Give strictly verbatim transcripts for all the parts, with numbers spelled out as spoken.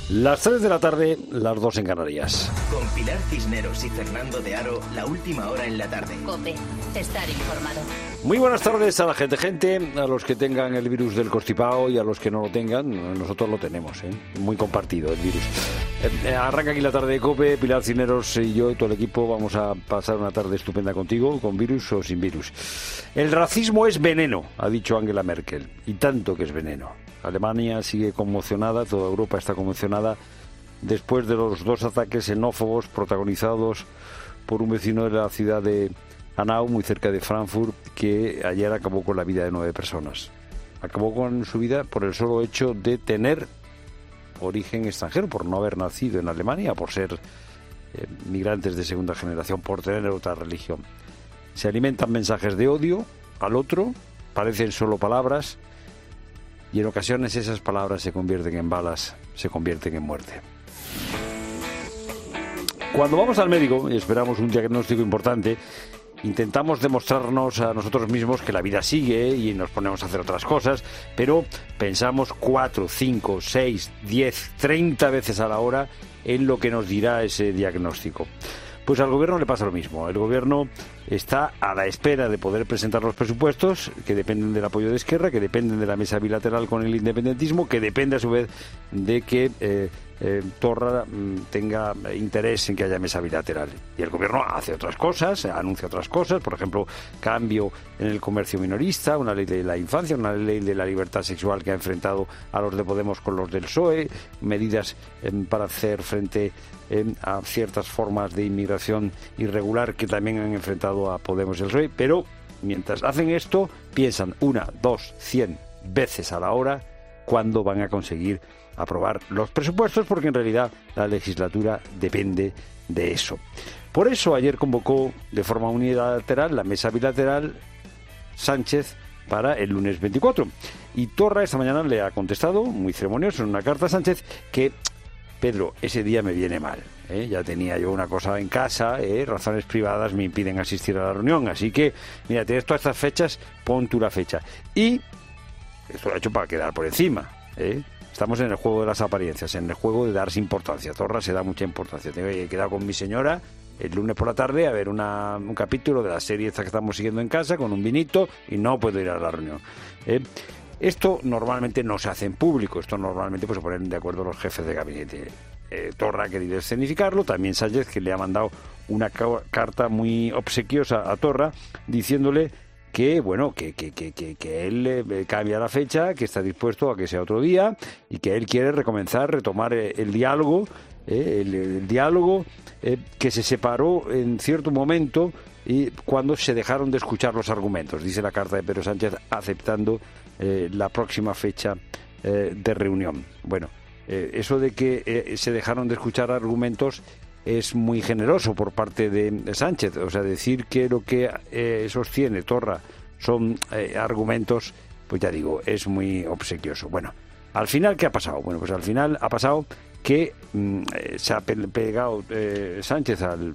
Las tres de la tarde, las dos en Canarias. Con Pilar Cisneros y Fernando de Aro, la última hora en la tarde. COPE, estar informado. Muy buenas tardes a la gente, gente, a los que tengan el virus del constipado y a los que no lo tengan. Nosotros lo tenemos, ¿eh? Muy compartido el virus. Eh, arranca aquí la tarde de COPE, Pilar Cisneros y yo y todo el equipo vamos a pasar una tarde estupenda contigo, con virus o sin virus. El racismo es veneno, ha dicho Angela Merkel, y tanto que es veneno. Alemania sigue conmocionada, toda Europa está conmocionada después de los dos ataques xenófobos protagonizados por un vecino de la ciudad de Hanau, muy cerca de Frankfurt, que ayer acabó con la vida de nueve personas. Acabó con su vida por el solo hecho de tener origen extranjero, por no haber nacido en Alemania, por ser eh, migrantes de segunda generación, por tener otra religión. Se alimentan mensajes de odio al otro, parecen solo palabras, y en ocasiones esas palabras se convierten en balas, se convierten en muerte. Cuando vamos al médico y esperamos un diagnóstico importante, intentamos demostrarnos a nosotros mismos que la vida sigue y nos ponemos a hacer otras cosas, pero pensamos cuatro, cinco, seis, diez, treinta veces a la hora en lo que nos dirá ese diagnóstico. Pues al gobierno le pasa lo mismo. El gobierno está a la espera de poder presentar los presupuestos, que dependen del apoyo de Esquerra, que dependen de la mesa bilateral con el independentismo, que depende a su vez de que eh, eh, Torra mm, tenga interés en que haya mesa bilateral. Y el gobierno hace otras cosas, anuncia otras cosas, por ejemplo, cambio en el comercio minorista, una ley de la infancia, una ley de la libertad sexual que ha enfrentado a los de Podemos con los del P S O E, medidas eh, para hacer frente eh, a ciertas formas de inmigración irregular que también han enfrentado a Podemos y el P S O E, pero mientras hacen esto, piensan una, dos, cien veces a la hora cuándo van a conseguir aprobar los presupuestos, porque en realidad la legislatura depende de eso. Por eso ayer convocó de forma unilateral la mesa bilateral Sánchez para el lunes veinticuatro. Y Torra esta mañana le ha contestado, muy ceremonioso, en una carta a Sánchez, que Pedro, ese día me viene mal. ¿eh? Ya tenía yo una cosa en casa, ¿eh? razones privadas me impiden asistir a la reunión. Así que, mira, tienes todas estas fechas, pon tú la fecha. Y esto lo ha hecho para quedar por encima. ¿eh? Estamos en el juego de las apariencias, en el juego de darse importancia. Torra se da mucha importancia. Tengo que quedar con mi señora el lunes por la tarde a ver una, un capítulo de la serie esta que estamos siguiendo en casa con un vinito y no puedo ir a la reunión. ¿eh? Esto normalmente no se hace en público, esto normalmente pues se ponen de acuerdo los jefes de gabinete. Eh, Torra ha querido escenificarlo, también Sánchez, que le ha mandado una ca- carta muy obsequiosa a Torra diciéndole que bueno que, que, que, que, que él eh, cambia la fecha, que está dispuesto a que sea otro día y que él quiere recomenzar, retomar eh, el diálogo, eh, el, el diálogo eh, que se separó en cierto momento y cuando se dejaron de escuchar los argumentos, dice la carta de Pedro Sánchez, aceptando eh, la próxima fecha eh, de reunión. Bueno, eh, eso de que eh, se dejaron de escuchar argumentos es muy generoso por parte de Sánchez, o sea, decir que lo que eh, sostiene Torra son eh, argumentos, pues ya digo, es muy obsequioso. Bueno, al final, ¿qué ha pasado? Bueno, pues al final ha pasado que mmm, se ha pegado eh, Sánchez al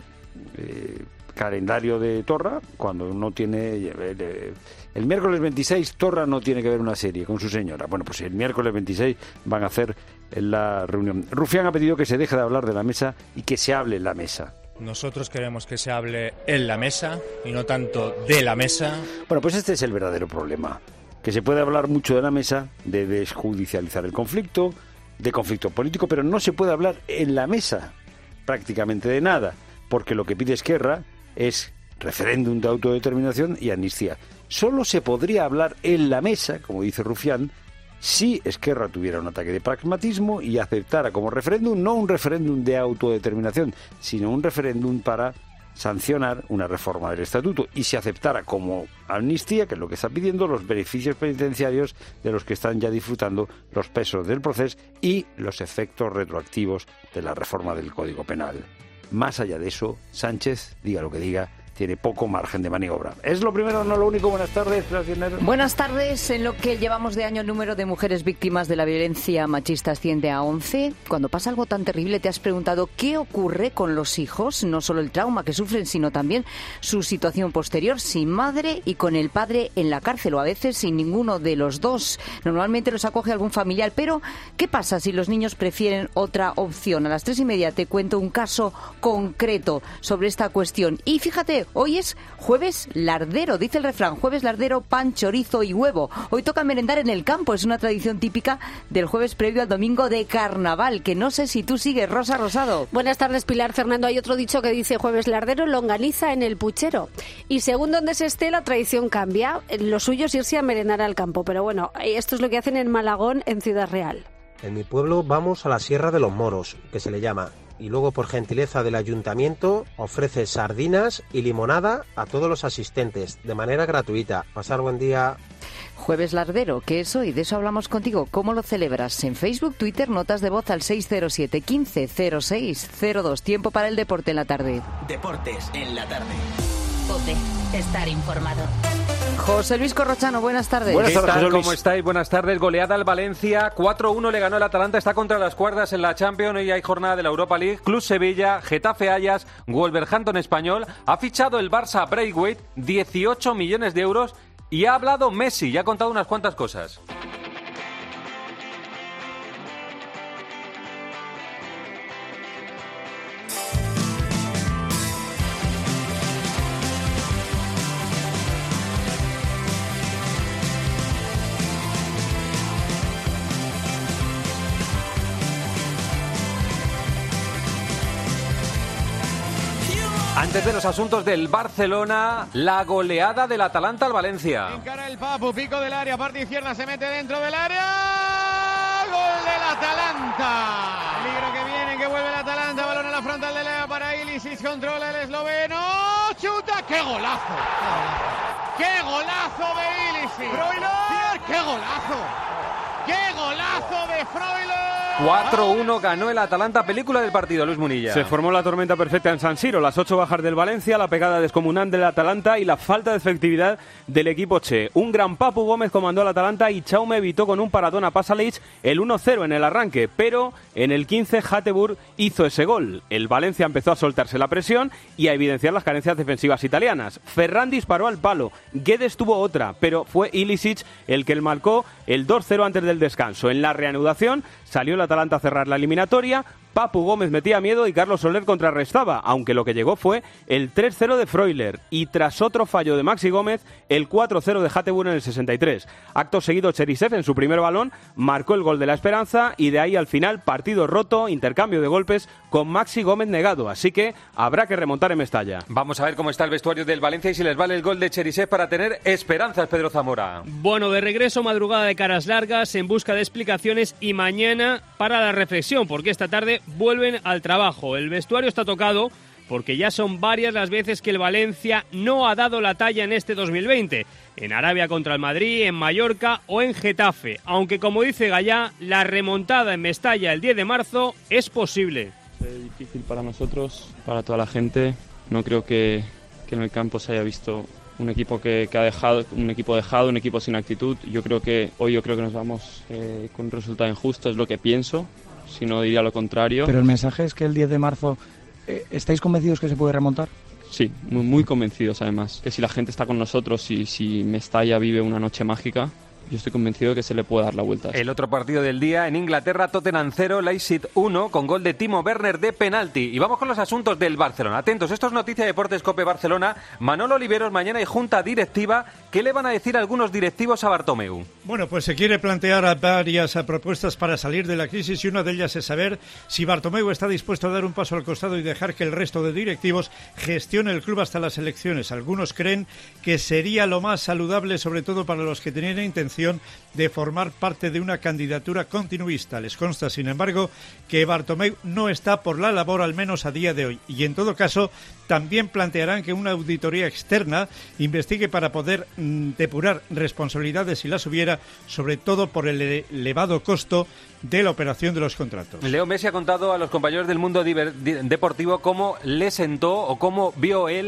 eh, calendario de Torra, cuando no tiene... Eh, el miércoles veintiséis Torra no tiene que ver una serie con su señora. Bueno, pues el miércoles veintiséis van a hacer la reunión. Rufián ha pedido que se deje de hablar de la mesa y que se hable en la mesa. Nosotros queremos que se hable en la mesa y no tanto de la mesa. Bueno, pues este es el verdadero problema. Que se puede hablar mucho de la mesa, de desjudicializar el conflicto, de conflicto político, pero no se puede hablar en la mesa prácticamente de nada, porque lo que pide Esquerra es referéndum de autodeterminación y amnistía. Solo se podría hablar en la mesa, como dice Rufián, si Esquerra tuviera un ataque de pragmatismo y aceptara como referéndum, no un referéndum de autodeterminación, sino un referéndum para sancionar una reforma del estatuto y se aceptara como amnistía, que es lo que está pidiendo, los beneficios penitenciarios de los que están ya disfrutando los presos del proceso y los efectos retroactivos de la reforma del Código Penal. Más allá de eso, Sánchez, diga lo que diga, tiene poco margen de maniobra. Es lo primero, no lo único. Buenas tardes, Gracias. Buenas tardes. En lo que llevamos de año, el número de mujeres víctimas de la violencia machista asciende a once. Cuando pasa algo tan terrible, ¿te has preguntado qué ocurre con los hijos? No solo el trauma que sufren, sino también su situación posterior, sin madre y con el padre en la cárcel, o a veces sin ninguno de los dos. Normalmente los acoge algún familiar, pero ¿qué pasa si los niños prefieren otra opción? A las tres y media te cuento un caso concreto sobre esta cuestión. Y fíjate, hoy es jueves lardero, dice el refrán, jueves lardero, pan, chorizo y huevo. Hoy toca merendar en el campo, es una tradición típica del jueves previo al domingo de carnaval, que no sé si tú sigues, Rosa Rosado. Buenas tardes, Pilar. Fernando, hay otro dicho que dice jueves lardero, longaniza en el puchero. Y según donde se esté, la tradición cambia. Lo suyo es irse a merendar al campo, pero bueno, esto es lo que hacen en Malagón, en Ciudad Real. En mi pueblo vamos a la Sierra de los Moros, que se le llama, y luego por gentileza del ayuntamiento ofrece sardinas y limonada a todos los asistentes de manera gratuita. Pasar buen día. Jueves lardero, ¿qué es hoy? De eso hablamos contigo. ¿Cómo lo celebras? En Facebook, Twitter, notas de voz al seis cero siete, quince, cero seis cero dos. Tiempo para el deporte en la tarde. Deportes en la tarde. COPE. Estar informado. José Luis Corrochano, buenas tardes. Buenas tardes, José Luis. ¿Cómo estáis? Buenas tardes. Goleada al Valencia, cuatro uno le ganó el Atalanta, está contra las cuerdas en la Champions y hay jornada de la Europa League. Club Sevilla, Getafe Ajax, Wolverhampton Español. Ha fichado el Barça a Braithwaite, dieciocho millones de euros, y ha hablado Messi y ha contado unas cuantas cosas. Antes de los asuntos del Barcelona, la goleada del Atalanta al Valencia. Encara el Papu, pico del área, parte izquierda, se mete dentro del área. Gol del Atalanta. Peligro que viene, que vuelve el Atalanta. Balón a la frontal de Lea para Ilicic, controla el esloveno. ¡Chuta! ¡Qué golazo! ¡Qué golazo de Ilicic! ¡Freuler! ¡Qué golazo! ¡Qué golazo de Freuler! cuatro uno ganó el Atalanta, película del partido, Luis Munilla. Se formó la tormenta perfecta en San Siro, las ocho bajas del Valencia, la pegada descomunal del Atalanta y la falta de efectividad del equipo Che. Un gran Papu Gómez comandó al Atalanta y Chaume evitó con un paradón a Pasalic el uno cero en el arranque, pero en el quince Hateboer hizo ese gol. El Valencia empezó a soltarse la presión y a evidenciar las carencias defensivas italianas. Ferran disparó al palo, Guedes tuvo otra, pero fue Ilicic el que marcó el dos cero antes del descanso. En la reanudación salió el Atalanta a cerrar la eliminatoria, Papu Gómez metía miedo y Carlos Soler contrarrestaba, aunque lo que llegó fue el tres cero de Freuler y tras otro fallo de Maxi Gómez, el cuatro cero de Hateboer en el sesenta y tres. Acto seguido, Cherisev en su primer balón marcó el gol de la esperanza y de ahí al final partido roto, intercambio de golpes con Maxi Gómez negado, así que habrá que remontar en Mestalla. Vamos a ver cómo está el vestuario del Valencia y si les vale el gol de Cherisev para tener esperanzas, Pedro Zamora. Bueno, de regreso, madrugada de caras largas en busca de explicaciones y mañana para la reflexión, porque esta tarde vuelven al trabajo. El vestuario está tocado porque ya son varias las veces que el Valencia no ha dado la talla en este dos mil veinte. En Arabia contra el Madrid, en Mallorca o en Getafe. Aunque, como dice Gallá, la remontada en Mestalla el diez de marzo es posible. Es difícil para nosotros, para toda la gente. No creo que, que en el campo se haya visto un equipo que, que ha dejado, un equipo dejado, un equipo sin actitud. Yo creo que hoy yo creo que nos vamos eh, con un resultado injusto, es lo que pienso. Si no, diría lo contrario. Pero el mensaje es que el diez de marzo, eh, ¿estáis convencidos que se puede remontar? Sí, muy, muy convencidos además. Que si la gente está con nosotros y si Mestalla vive una noche mágica, yo estoy convencido de que se le puede dar la vuelta. El otro partido del día en Inglaterra, Tottenham cero, Leipzig uno, con gol de Timo Werner de penalti. Y vamos con los asuntos del Barcelona. Atentos, esto es Noticia Deportes COPE Barcelona. Manolo Oliveros, mañana hay junta directiva. ¿Qué le van a decir algunos directivos a Bartomeu? Bueno, pues se quiere plantear varias propuestas para salir de la crisis y una de ellas es saber si Bartomeu está dispuesto a dar un paso al costado y dejar que el resto de directivos gestione el club hasta las elecciones. Algunos creen que sería lo más saludable, sobre todo para los que tenían intención de formar parte de una candidatura continuista. Les consta, sin embargo, que Bartomeu no está por la labor, al menos a día de hoy. Y en todo caso, también plantearán que una auditoría externa investigue para poder mm, depurar responsabilidades si las hubiera, sobre todo por el elevado costo de la operación de los contratos. Leo Messi ha contado a los compañeros del mundo diver- deportivo cómo le sentó o cómo vio él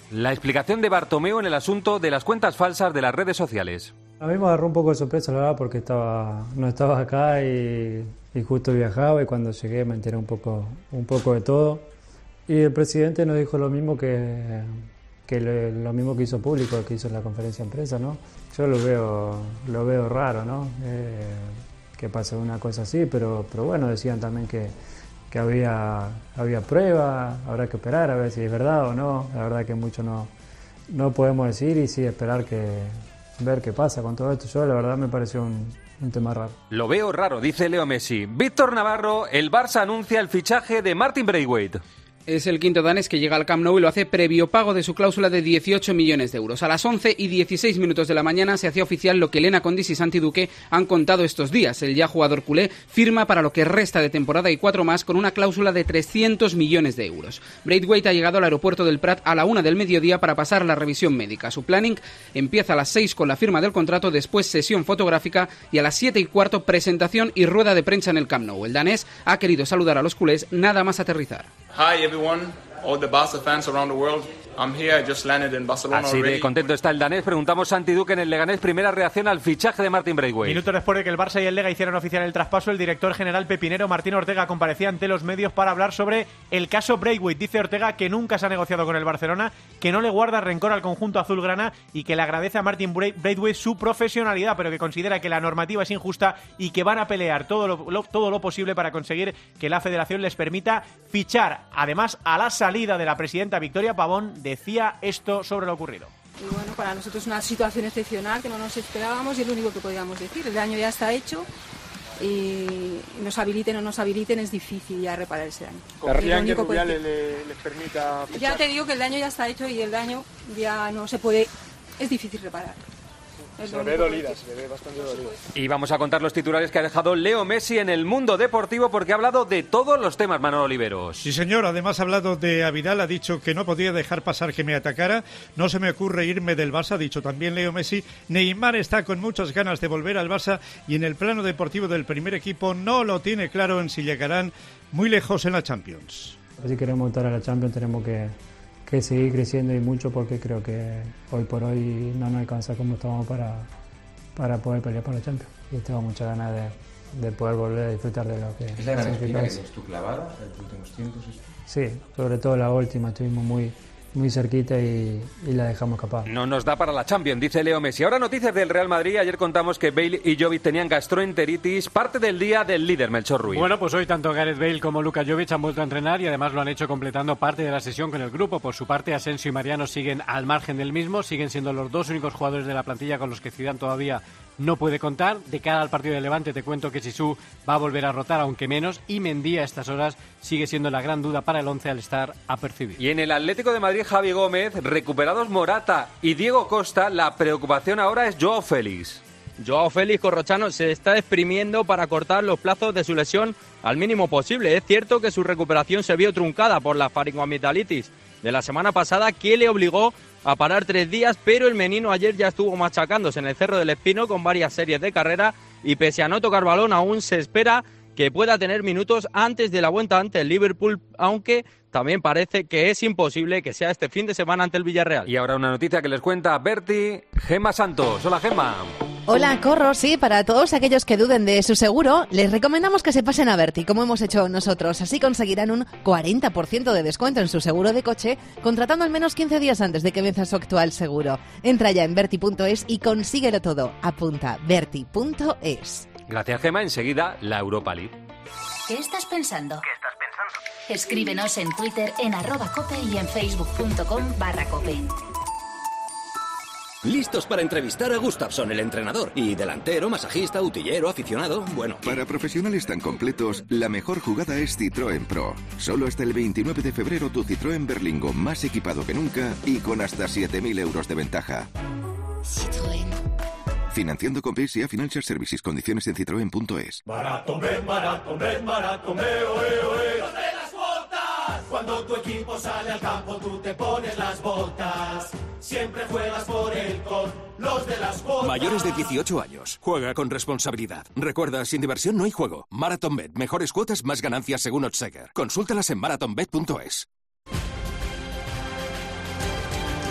La explicación de Bartomeu en el asunto de las cuentas falsas de las redes sociales. A mí me agarró un poco de sorpresa, la verdad, porque estaba, no estaba acá y, y justo viajaba, y cuando llegué me enteré un poco, un poco de todo. Y el presidente nos dijo lo mismo que, que lo, lo mismo que hizo público, que hizo en la conferencia de prensa, ¿no? Yo lo veo, lo veo raro, ¿no? Eh, que pase una cosa así, pero, pero bueno, decían también que, que había, había pruebas, habrá que esperar a ver si es verdad o no. La verdad que mucho no, no podemos decir, y sí esperar que ver qué pasa con todo esto. Yo la verdad me pareció un, un tema raro. Lo veo raro, dice Leo Messi. Víctor Navarro, el Barça anuncia el fichaje de Martin Braithwaite. Es el quinto danés que llega al Camp Nou y lo hace previo pago de su cláusula de dieciocho millones de euros. A las once y dieciséis minutos de la mañana se hacía oficial lo que Elena Condis y Santi Duque han contado estos días. El ya jugador culé firma para lo que resta de temporada y cuatro más con una cláusula de trescientos millones de euros. Braithwaite ha llegado al aeropuerto del Prat a la una del mediodía para pasar la revisión médica. Su planning empieza a las seis con la firma del contrato, después sesión fotográfica y a las siete y cuarto presentación y rueda de prensa en el Camp Nou. El danés ha querido saludar a los culés nada más aterrizar. Hi everyone, all the Barca fans around the world. I'm here, just landed in Barcelona Así de contento está el danés. Preguntamos Santi Duque en el Leganés, primera reacción al fichaje de Martin Braithwaite. Minutos después de que el Barça y el Lega hicieran oficial el traspaso, el director general pepinero Martín Ortega comparecía ante los medios para hablar sobre el caso Braithwaite. Dice Ortega que nunca se ha negociado con el Barcelona, que no le guarda rencor al conjunto azulgrana y que le agradece a Martin Braithwaite su profesionalidad, pero que considera que la normativa es injusta y que van a pelear todo lo, lo, todo lo posible para conseguir que la federación les permita fichar. Además, a la salida de la presidenta Victoria Pavón, decía esto sobre lo ocurrido. Y bueno, para nosotros es una situación excepcional que no nos esperábamos y es lo único que podíamos decir. El daño ya está hecho y nos habiliten o no nos habiliten, es difícil ya reparar ese daño. ¿Querrían que Rubiales le, les permita fichar? Ya te digo que el daño ya está hecho y el daño ya no se puede, es difícil reparar. Se le ve dolida, se le ve bastante dolida. Y vamos a contar los titulares que ha dejado Leo Messi en el mundo deportivo, porque ha hablado de todos los temas, Manolo Oliveros. Sí, señor. Además ha hablado de Avidal, ha dicho que no podía dejar pasar que me atacara. No se me ocurre irme del Barça, ha dicho también Leo Messi. Neymar está con muchas ganas de volver al Barça y en el plano deportivo del primer equipo no lo tiene claro en si llegarán muy lejos en la Champions. Si queremos estar a la Champions tenemos que... que seguir creciendo y mucho, porque creo que hoy por hoy no nos alcanza como estamos para, para poder pelear por la Champions. Y tengo muchas ganas de, de poder volver a disfrutar de lo que... ¿Es la gran espina que tienes tú clavada en los últimos tiempos? Sí, sobre todo la última, estuvimos muy, muy cerquita y, y la dejamos escapar. No nos da para la Champions, dice Leo Messi. Ahora noticias del Real Madrid. Ayer contamos que Bale y Jovic tenían gastroenteritis, parte del día del líder, Melchor Ruiz. Bueno, pues hoy tanto Gareth Bale como Luka Jovic han vuelto a entrenar y además lo han hecho completando parte de la sesión con el grupo. Por su parte, Asensio y Mariano siguen al margen del mismo, siguen siendo los dos únicos jugadores de la plantilla con los que Zidane todavía no puede contar. De cara al partido de Levante te cuento que Zizou va a volver a rotar, aunque menos, y Mendy a estas horas sigue siendo la gran duda para el once al estar apercibido. Y en el Atlético de Madrid, Javi Gómez, recuperados Morata y Diego Costa, la preocupación ahora es Joao Félix. Joao Félix Corrochano se está exprimiendo para cortar los plazos de su lesión al mínimo posible. Es cierto que su recuperación se vio truncada por la faringoamigdalitis de la semana pasada, que le obligó a parar tres días, pero el menino ayer ya estuvo machacándose en el Cerro del Espino con varias series de carrera y pese a no tocar balón aún se espera que pueda tener minutos antes de la vuelta ante el Liverpool, aunque también parece que es imposible que sea este fin de semana ante el Villarreal. Y ahora una noticia que les cuenta Berti, Gemma Santos. Hola, Gemma. Hola, Corro. Sí, para todos aquellos que duden de su seguro, les recomendamos que se pasen a Berti, como hemos hecho nosotros. Así conseguirán un cuarenta por ciento de descuento en su seguro de coche, contratando al menos quince días antes de que venza su actual seguro. Entra ya en berti punto es y consíguelo todo. Apunta berti punto es. Gracias, Gemma. Enseguida, la Europa League. ¿Qué estás pensando? ¿Qué estás pensando? Escríbenos en Twitter en arroba cope y en facebook punto com barra cope. Listos para entrevistar a Gustafsson, el entrenador. Y delantero, masajista, utillero, aficionado, bueno... Para profesionales tan completos, la mejor jugada es Citroën Pro. Solo hasta el veintinueve de febrero tu Citroën Berlingo más equipado que nunca y con hasta siete mil euros de ventaja. Citroën. Financiando con P S A Financial Services. Condiciones en citroen punto es. Barato, ven, barato, ven, barato, me, oe, oe. ¡Los de las botas! Cuando tu equipo sale al campo, tú te pones las botas. Siempre juegas por él con los de las botas. Mayores de dieciocho años. Juega con responsabilidad. Recuerda, sin diversión no hay juego. MarathonBet. Mejores cuotas, más ganancias según Oddsheger. Consúltalas en marathon bet punto es.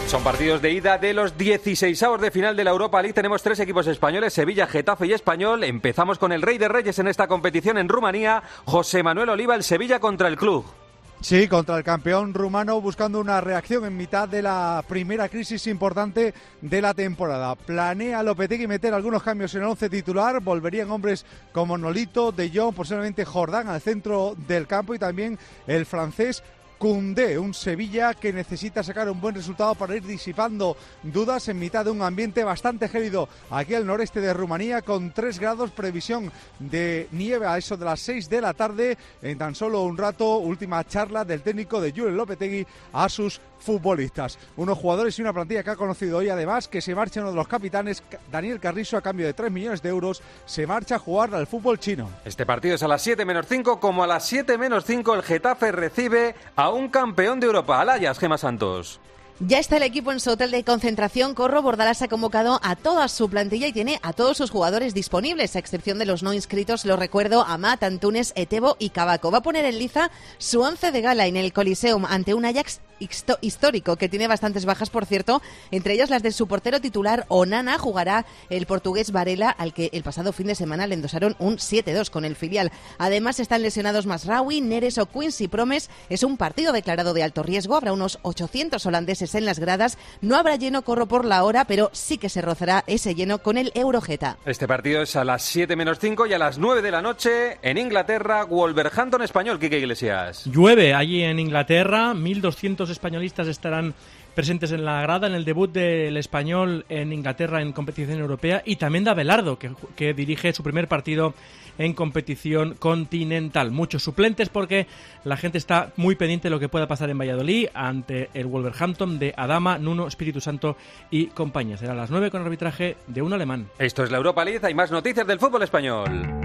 Son partidos de ida de los dieciseisavos de final de la Europa League. Tenemos tres equipos españoles, Sevilla, Getafe y Español. Empezamos con el Rey de Reyes en esta competición en Rumanía. José Manuel Oliva, el Sevilla contra el club. Sí, contra el campeón rumano, buscando una reacción en mitad de la primera crisis importante de la temporada. Planea Lopetegui meter algunos cambios en el once titular. Volverían hombres como Nolito, De Jong, posiblemente Jordán al centro del campo y también el francés Koundé, un Sevilla que necesita sacar un buen resultado para ir disipando dudas en mitad de un ambiente bastante gélido aquí al noreste de Rumanía, con tres grados, previsión de nieve a eso de las seis de la tarde. En tan solo un rato, última charla del técnico de Julen Lopetegui a sus futbolistas. Unos jugadores y una plantilla que ha conocido hoy, además, que se marcha uno de los capitanes, Daniel Carrizo, a cambio de tres millones de euros, se marcha a jugar al fútbol chino. Este partido es a las siete menos cinco, como a las siete menos cinco el Getafe recibe a un campeón de Europa, al Ajax, Gemma Santos. Ya está el equipo en su hotel de concentración. Corro Bordalás ha convocado a toda su plantilla y tiene a todos sus jugadores disponibles, a excepción de los no inscritos, lo recuerdo, Amat, Antunes, Etebo y Cavaco. Va a poner en liza su once de gala en el Coliseum ante un Ajax histórico, que tiene bastantes bajas, por cierto, entre ellas las de su portero titular, Onana. Jugará el portugués Varela, al que el pasado fin de semana le endosaron un siete dos con el filial. Además están lesionados Masraoui, Neres o Quincy Promes. Es un partido declarado de alto riesgo, habrá unos ochocientos holandeses en las gradas. No habrá lleno, corro por la hora, pero sí que se rozará ese lleno con el Eurogeta. Este partido es a las siete menos cinco y a las nueve de la noche en Inglaterra, Wolverhampton Español, Quique Iglesias. Llueve allí en Inglaterra, mil doscientos españolistas estarán presentes en la grada en el debut del Español en Inglaterra en competición europea, y también de Abelardo, que, que dirige su primer partido en competición continental. Muchos suplentes porque la gente está muy pendiente de lo que pueda pasar en Valladolid ante el Wolverhampton de Adama, Nuno, Espíritu Santo y compañía. Será a las nueve con arbitraje de un alemán. Esto es la Europa League, hay más noticias del fútbol español.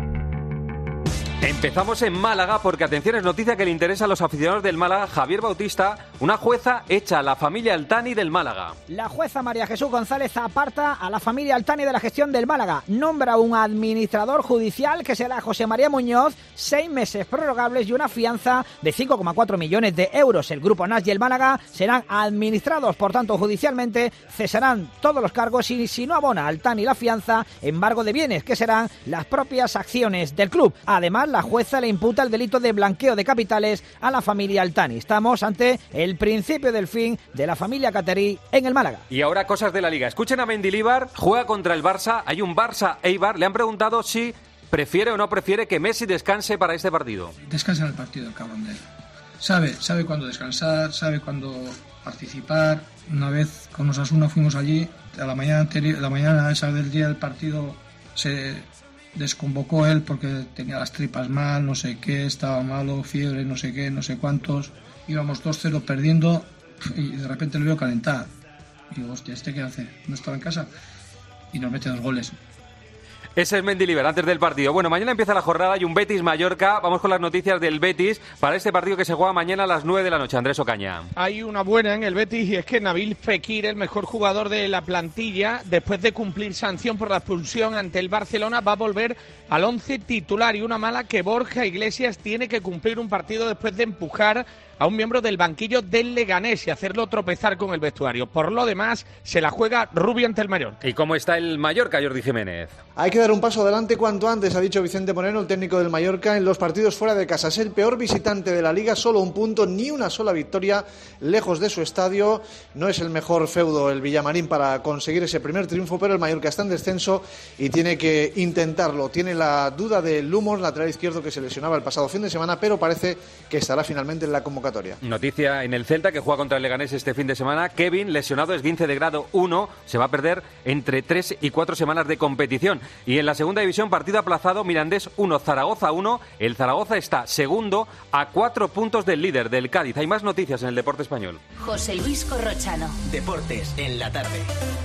Empezamos en Málaga porque, atención, es noticia que le interesa a los aficionados del Málaga. Javier Bautista, una jueza echa a la familia Altani del Málaga. La jueza María Jesús González aparta a la familia Altani de la gestión del Málaga. Nombra un administrador judicial que será José María Muñoz, seis meses prorrogables y una fianza de cinco coma cuatro millones de euros. El grupo N A S y el Málaga serán administrados, por tanto, judicialmente. Cesarán todos los cargos y, si no abona Altani la fianza, embargo de bienes, que serán las propias acciones del club. Además, la jueza le imputa el delito de blanqueo de capitales a la familia Altani. Estamos ante el principio del fin de la familia Catarí en el Málaga. Y ahora cosas de la Liga. Escuchen a Mendilibar, juega contra el Barça. Hay un Barça-Eibar. Le han preguntado si prefiere o no prefiere que Messi descanse para este partido. Descansa en el partido, el cabrón de él. Sabe, sabe cuándo descansar, sabe cuándo participar. Una vez con Osasuna fuimos allí, a la mañana anterior, la mañana esa del día del partido se desconvocó él porque tenía las tripas mal, no sé qué, estaba malo, fiebre, no sé qué, no sé cuántos. Íbamos dos cero perdiendo y de repente lo veo calentar. Y digo, hostia, ¿este qué hace? ¿No estaba en casa? Y nos mete dos goles. Ese es Mendilibar antes del partido. Bueno, mañana empieza la jornada y un Betis-Mallorca. Vamos con las noticias del Betis para este partido que se juega mañana a las nueve de la noche. Andrés Ocaña. Hay una buena en el Betis y es que Nabil Fekir, el mejor jugador de la plantilla, después de cumplir sanción por la expulsión ante el Barcelona, va a volver al once titular. Y una mala que Borja Iglesias tiene que cumplir un partido después de empujar a un miembro del banquillo del Leganés y hacerlo tropezar con el vestuario. Por lo demás, se la juega Rubio ante el Mallorca. ¿Y cómo está el Mallorca, Jordi Jiménez? Hay que dar un paso adelante cuanto antes, ha dicho Vicente Moreno, el técnico del Mallorca, en los partidos fuera de casa. Es el peor visitante de la Liga, solo un punto, ni una sola victoria lejos de su estadio. No es el mejor feudo el Villamarín para conseguir ese primer triunfo, pero el Mallorca está en descenso y tiene que intentarlo. Tiene la duda de Lumos, lateral izquierdo, que se lesionaba el pasado fin de semana, pero parece que estará finalmente en la convocatoria. Noticia en el Celta, que juega contra el Leganés este fin de semana. Kevin, lesionado, esguince de grado uno, se va a perder entre tres y cuatro semanas de competición. Y en la segunda división, partido aplazado, Mirandés uno, Zaragoza uno. El Zaragoza está segundo a cuatro puntos del líder, del Cádiz. Hay más noticias en el deporte español. José Luis Corrochano. Deportes en la tarde.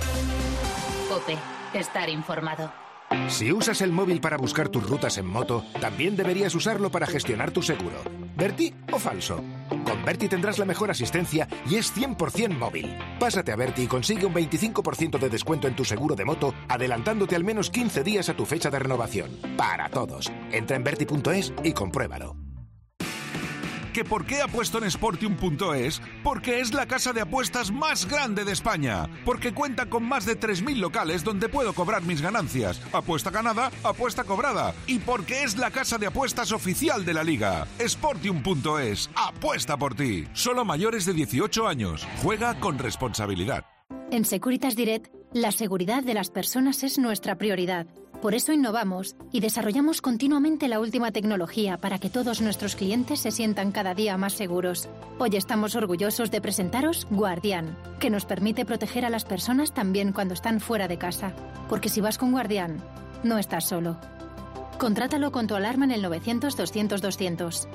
COPE, estar informado. Si usas el móvil para buscar tus rutas en moto, también deberías usarlo para gestionar tu seguro. ¿Berti o falso? Con Berti tendrás la mejor asistencia y es cien por ciento móvil. Pásate a Berti y consigue un veinticinco por ciento de descuento en tu seguro de moto, adelantándote al menos quince días a tu fecha de renovación. Para todos. Entra en berti punto es y compruébalo. ¿Que por qué apuesto en Sportium punto es? Porque es la casa de apuestas más grande de España. Porque cuenta con más de tres mil locales donde puedo cobrar mis ganancias. Apuesta ganada, apuesta cobrada. Y porque es la casa de apuestas oficial de la Liga. Sportium punto es. Apuesta por ti. Solo mayores de dieciocho años. Juega con responsabilidad. En Securitas Direct, la seguridad de las personas es nuestra prioridad. Por eso innovamos y desarrollamos continuamente la última tecnología para que todos nuestros clientes se sientan cada día más seguros. Hoy estamos orgullosos de presentaros Guardián, que nos permite proteger a las personas también cuando están fuera de casa. Porque si vas con Guardián, no estás solo. Contrátalo con tu alarma en el novecientos doscientos doscientos.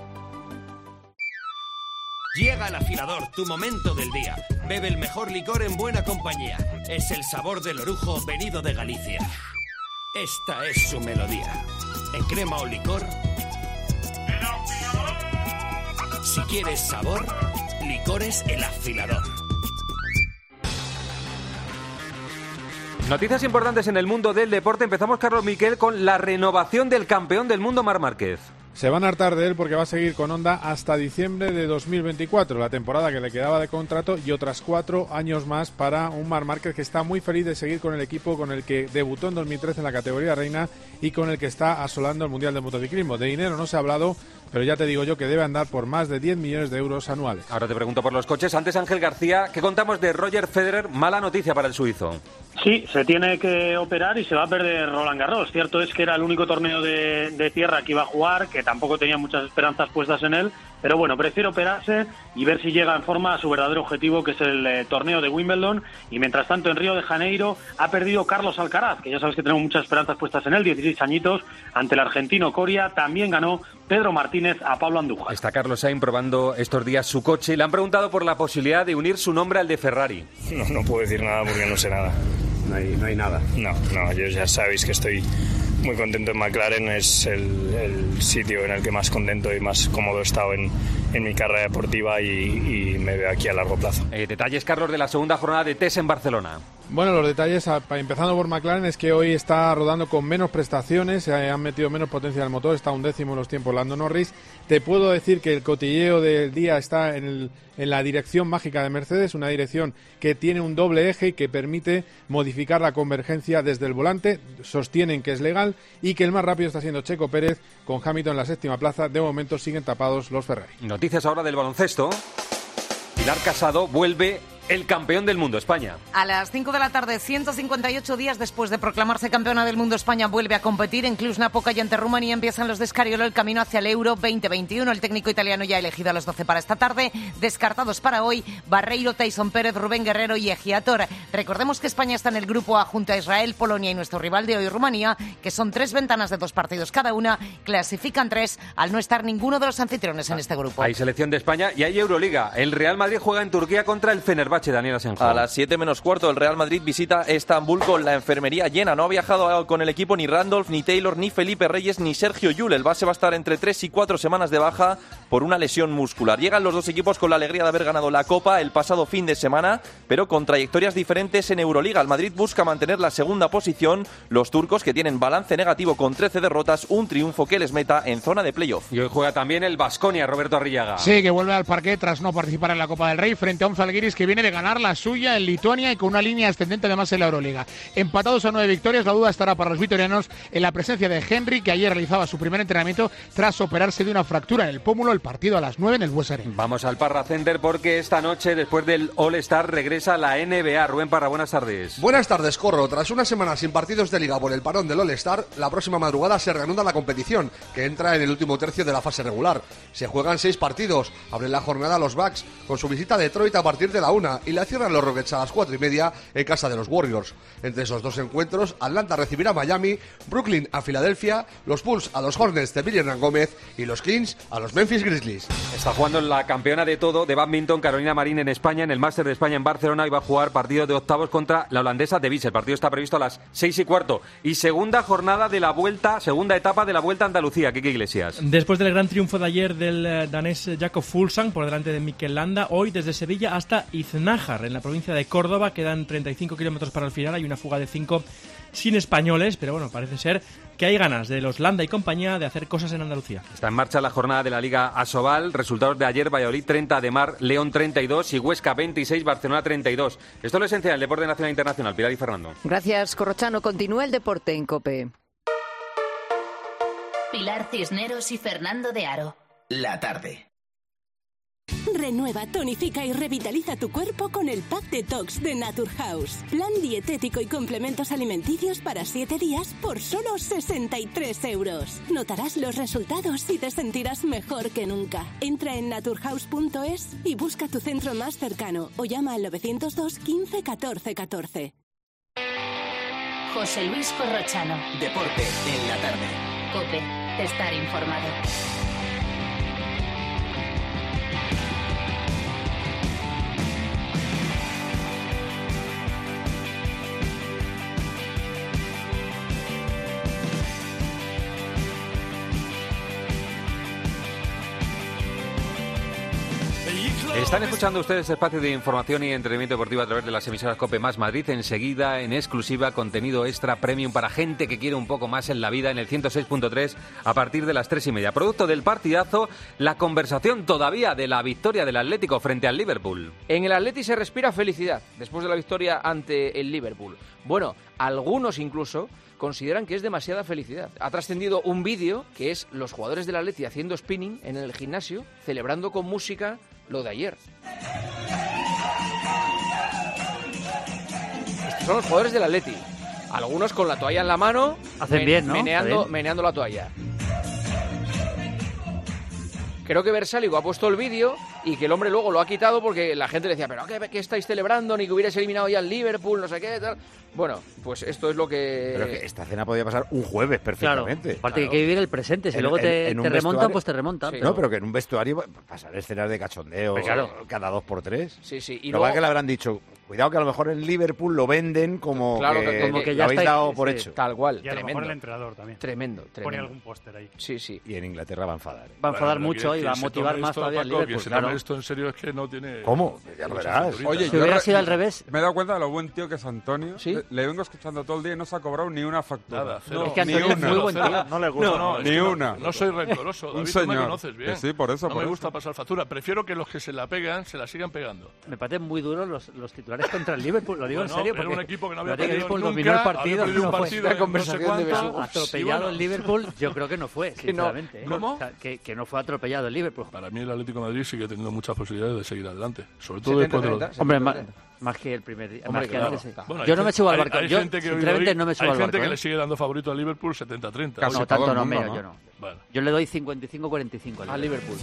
Llega al afilador, tu momento del día. Bebe el mejor licor en buena compañía. Es el sabor del orujo venido de Galicia. Esta es su melodía. En crema o licor. Si quieres sabor, Licores El Afilador. Noticias importantes en el mundo del deporte. Empezamos, Carlos Miquel, con la renovación del campeón del mundo, Marc Márquez. Se van a hartar de él porque va a seguir con Honda hasta diciembre de dos mil veinticuatro, la temporada que le quedaba de contrato, y otras cuatro años más para un Marc Márquez que está muy feliz de seguir con el equipo con el que debutó en dos mil trece en la categoría reina y con el que está asolando el Mundial de Motociclismo. De dinero no se ha hablado, pero ya te digo yo que debe andar por más de diez millones de euros anuales. Ahora te pregunto por los coches. Antes, Ángel García, ¿qué contamos de Roger Federer? Mala noticia para el suizo. Sí, se tiene que operar y se va a perder Roland Garros. Cierto es que era el único torneo de, de tierra que iba a jugar, que tampoco tenía muchas esperanzas puestas en él, pero bueno, prefiere operarse y ver si llega en forma a su verdadero objetivo, que es el eh, torneo de Wimbledon. Y mientras tanto, en Río de Janeiro ha perdido Carlos Alcaraz, que ya sabes que tenemos muchas esperanzas puestas en él, dieciséis añitos, ante el argentino Coria. También ganó Pedro Martínez a Pablo Andújar. Está Carlos Sainz probando estos días su coche y le han preguntado por la posibilidad de unir su nombre al de Ferrari. No, no puedo decir nada porque no sé nada. No hay, no hay nada. No, no, yo ya sabéis que estoy muy contento en McLaren. Es el, el sitio en el que más contento y más cómodo he estado en, en mi carrera deportiva y, y me veo aquí a largo plazo. Eh, detalles, Carlos, de la segunda jornada de test en Barcelona. Bueno, los detalles, empezando por McLaren, es que hoy está rodando con menos prestaciones, se han metido menos potencia al motor, está un décimo en los tiempos Lando Norris. Te puedo decir que el cotilleo del día está en, el, en la dirección mágica de Mercedes, una dirección que tiene un doble eje y que permite modificar la convergencia desde el volante. Sostienen que es legal y que el más rápido está siendo Checo Pérez, con Hamilton en la séptima plaza. De momento siguen tapados los Ferrari. Noticias ahora del baloncesto. Pilar Casado vuelve el campeón del mundo, España. A las cinco de la tarde, ciento cincuenta y ocho días después de proclamarse campeona del mundo, España vuelve a competir en Cluj-Napoca y ante Rumanía. Empiezan los de Scariolo el camino hacia el Euro veinte veintiuno. El técnico italiano ya ha elegido a los doce para esta tarde. Descartados para hoy, Barreiro, Tyson Pérez, Rubén Guerrero y Egiator. Recordemos que España está en el grupo A junto a Israel, Polonia y nuestro rival de hoy, Rumanía, que son tres ventanas de dos partidos cada una. Clasifican tres al no estar ninguno de los anfitriones en este grupo. Hay selección de España y hay Euroliga. El Real Madrid juega en Turquía contra el Fenerbahce. Daniel Asenjo. A las siete menos cuarto, el Real Madrid visita Estambul con la enfermería llena. No ha viajado con el equipo ni Randolph, ni Taylor, ni Felipe Reyes, ni Sergio Llull. El base va a estar entre tres y cuatro semanas de baja por una lesión muscular. Llegan los dos equipos con la alegría de haber ganado la Copa el pasado fin de semana, pero con trayectorias diferentes en Euroliga. El Madrid busca mantener la segunda posición. Los turcos, que tienen balance negativo con trece derrotas, un triunfo que les meta en zona de playoff. Y hoy juega también el Baskonia, Roberto Arrillaga. Sí, que vuelve al parquet tras no participar en la Copa del Rey frente a un Zalgiris que viene de ganar la suya en Lituania y con una línea ascendente además en la Euroliga. Empatados a nueve victorias, la duda estará para los vitorianos en la presencia de Henry, que ayer realizaba su primer entrenamiento tras operarse de una fractura en el pómulo. El partido a las nueve en el Bues Arena. Vamos al Parra Center porque esta noche, después del All-Star, regresa la N B A. Rubén Parra, buenas tardes. Buenas tardes, Corro. Tras una semana sin partidos de Liga por el parón del All-Star, la próxima madrugada se reanuda la competición, que entra en el último tercio de la fase regular. Se juegan seis partidos. Abren la jornada los Bucks con su visita a Detroit a partir de la una y la cierran los Rockets a las cuatro y media en casa de los Warriors. Entre esos dos encuentros, Atlanta recibirá a Miami, Brooklyn a Filadelfia, los Bulls a los Hornets de Billy Hernán Gómez y los Kings a los Memphis Grizzlies. Está jugando la campeona de todo de bádminton, Carolina Marín, en España, en el Máster de España en Barcelona, y va a jugar partido de octavos contra la holandesa de Wies. El partido está previsto a las seis y cuarto. Y segunda jornada de la vuelta, segunda etapa de la Vuelta a Andalucía. Quique Iglesias. Después del gran triunfo de ayer del eh, danés Jakob Fuglsang por delante de Mikel Landa, hoy desde Sevilla hasta Iznájar, en la provincia de Córdoba, quedan treinta y cinco kilómetros para el final, hay una fuga de cinco sin españoles, pero bueno, parece ser que hay ganas de los Landa y compañía de hacer cosas en Andalucía. Está en marcha la jornada de la Liga Asobal. Resultados de ayer: Valladolid treinta, de Mar, León treinta y dos y Huesca veintiséis, Barcelona treinta y dos. Esto es lo esencial del deporte nacional e internacional. Pilar y Fernando. Gracias, Corrochano. Continúa el deporte en COPE. Pilar Cisneros y Fernando de Aro. La tarde. Renueva, tonifica y revitaliza tu cuerpo con el Pack Detox de Naturhaus. Plan dietético y complementos alimenticios para siete días por solo sesenta y tres euros. Notarás los resultados y te sentirás mejor que nunca. Entra en naturhaus punto es y busca tu centro más cercano o llama al novecientos dos, quince, catorce, catorce. José Luis Corrochano. Deporte en la tarde. COPE. Estar informado. Están escuchando ustedes espacio de información y entretenimiento deportivo a través de las emisoras COPE más Madrid. Enseguida, en exclusiva, contenido extra premium para gente que quiere un poco más en la vida en el ciento seis punto tres a partir de las tres y media. Producto del partidazo, la conversación todavía de la victoria del Atlético frente al Liverpool. En el Atleti se respira felicidad después de la victoria ante el Liverpool. Bueno, algunos incluso consideran que es demasiada felicidad. Ha trascendido un vídeo que es los jugadores del Atleti haciendo spinning en el gimnasio, celebrando con música lo de ayer. Estos son los jugadores del Atleti. Algunos con la toalla en la mano, hacen men- bien, ¿no? meneando, bien. meneando la toalla. Creo que Versálico ha puesto el vídeo y que el hombre luego lo ha quitado porque la gente le decía, pero ¿qué, qué estáis celebrando? Ni que hubierais eliminado ya al Liverpool, no sé qué, tal. Bueno, pues esto es lo que... Pero que esta cena podía pasar un jueves perfectamente. Claro, aparte claro. que hay que vivir el presente. Si en, luego te, en, en te remontan, pues te remontan. Sí. Pero... No, pero que en un vestuario pasar escenas de cachondeo pues claro. cada dos por tres. Sí, sí. Y lo luego... que le habrán dicho... Cuidado que a lo mejor en Liverpool lo venden como claro, que, como que, que ya lo habéis está, dado por sí, hecho. Tal cual. Y a tremendo. lo mejor el entrenador también. Tremendo, tremendo. Pone algún póster ahí. Sí, sí. Y en Inglaterra va a enfadar. Va a enfadar bueno, mucho que, y va a motivar más todavía al Liverpool. Que se claro. tome esto en serio es que no tiene... ¿Cómo? Ya lo verás. Oye, si hubiera sido al revés... Me he dado cuenta de lo buen tío que es Antonio. ¿Sí? Le, le vengo escuchando todo el día y no se ha cobrado ni una factura. Nada, no, es que Antonio es muy buen tío. No le gusta. No, no, ni es una. No, no soy rencoroso. David, un señor. Tú me conoces bien. Que sí, por eso. No por me eso. gusta pasar factura. Prefiero que los que se la pegan se la sigan pegando. Me parecen muy duros los, los titulares contra el Liverpool. Lo digo bueno, en serio. Porque era un equipo que no había perdido nunca, dominó el partido, había perdido un no partido fue. La conversación no sé de Besugo. Atropellado bueno. el Liverpool, yo creo que no fue, sinceramente. Que no. ¿Cómo? O sea, que, que no fue atropellado el Liverpool. Para mí el Atlético de Madrid sigue teniendo muchas posibilidades de seguir adelante. Sobre todo después de los... Hombre, más, más que el primer día. Hombre, más que claro. antes, sí. Bueno, yo no me subo al barco. Hay, hay yo, gente que sinceramente, hoy, no me subo al barco. Hay gente que ¿eh? le sigue dando favorito al Liverpool setenta treinta. No, tanto no, menos, ¿no? yo no. Vale. Yo le doy cincuenta y cinco cuarenta y cinco al Liverpool.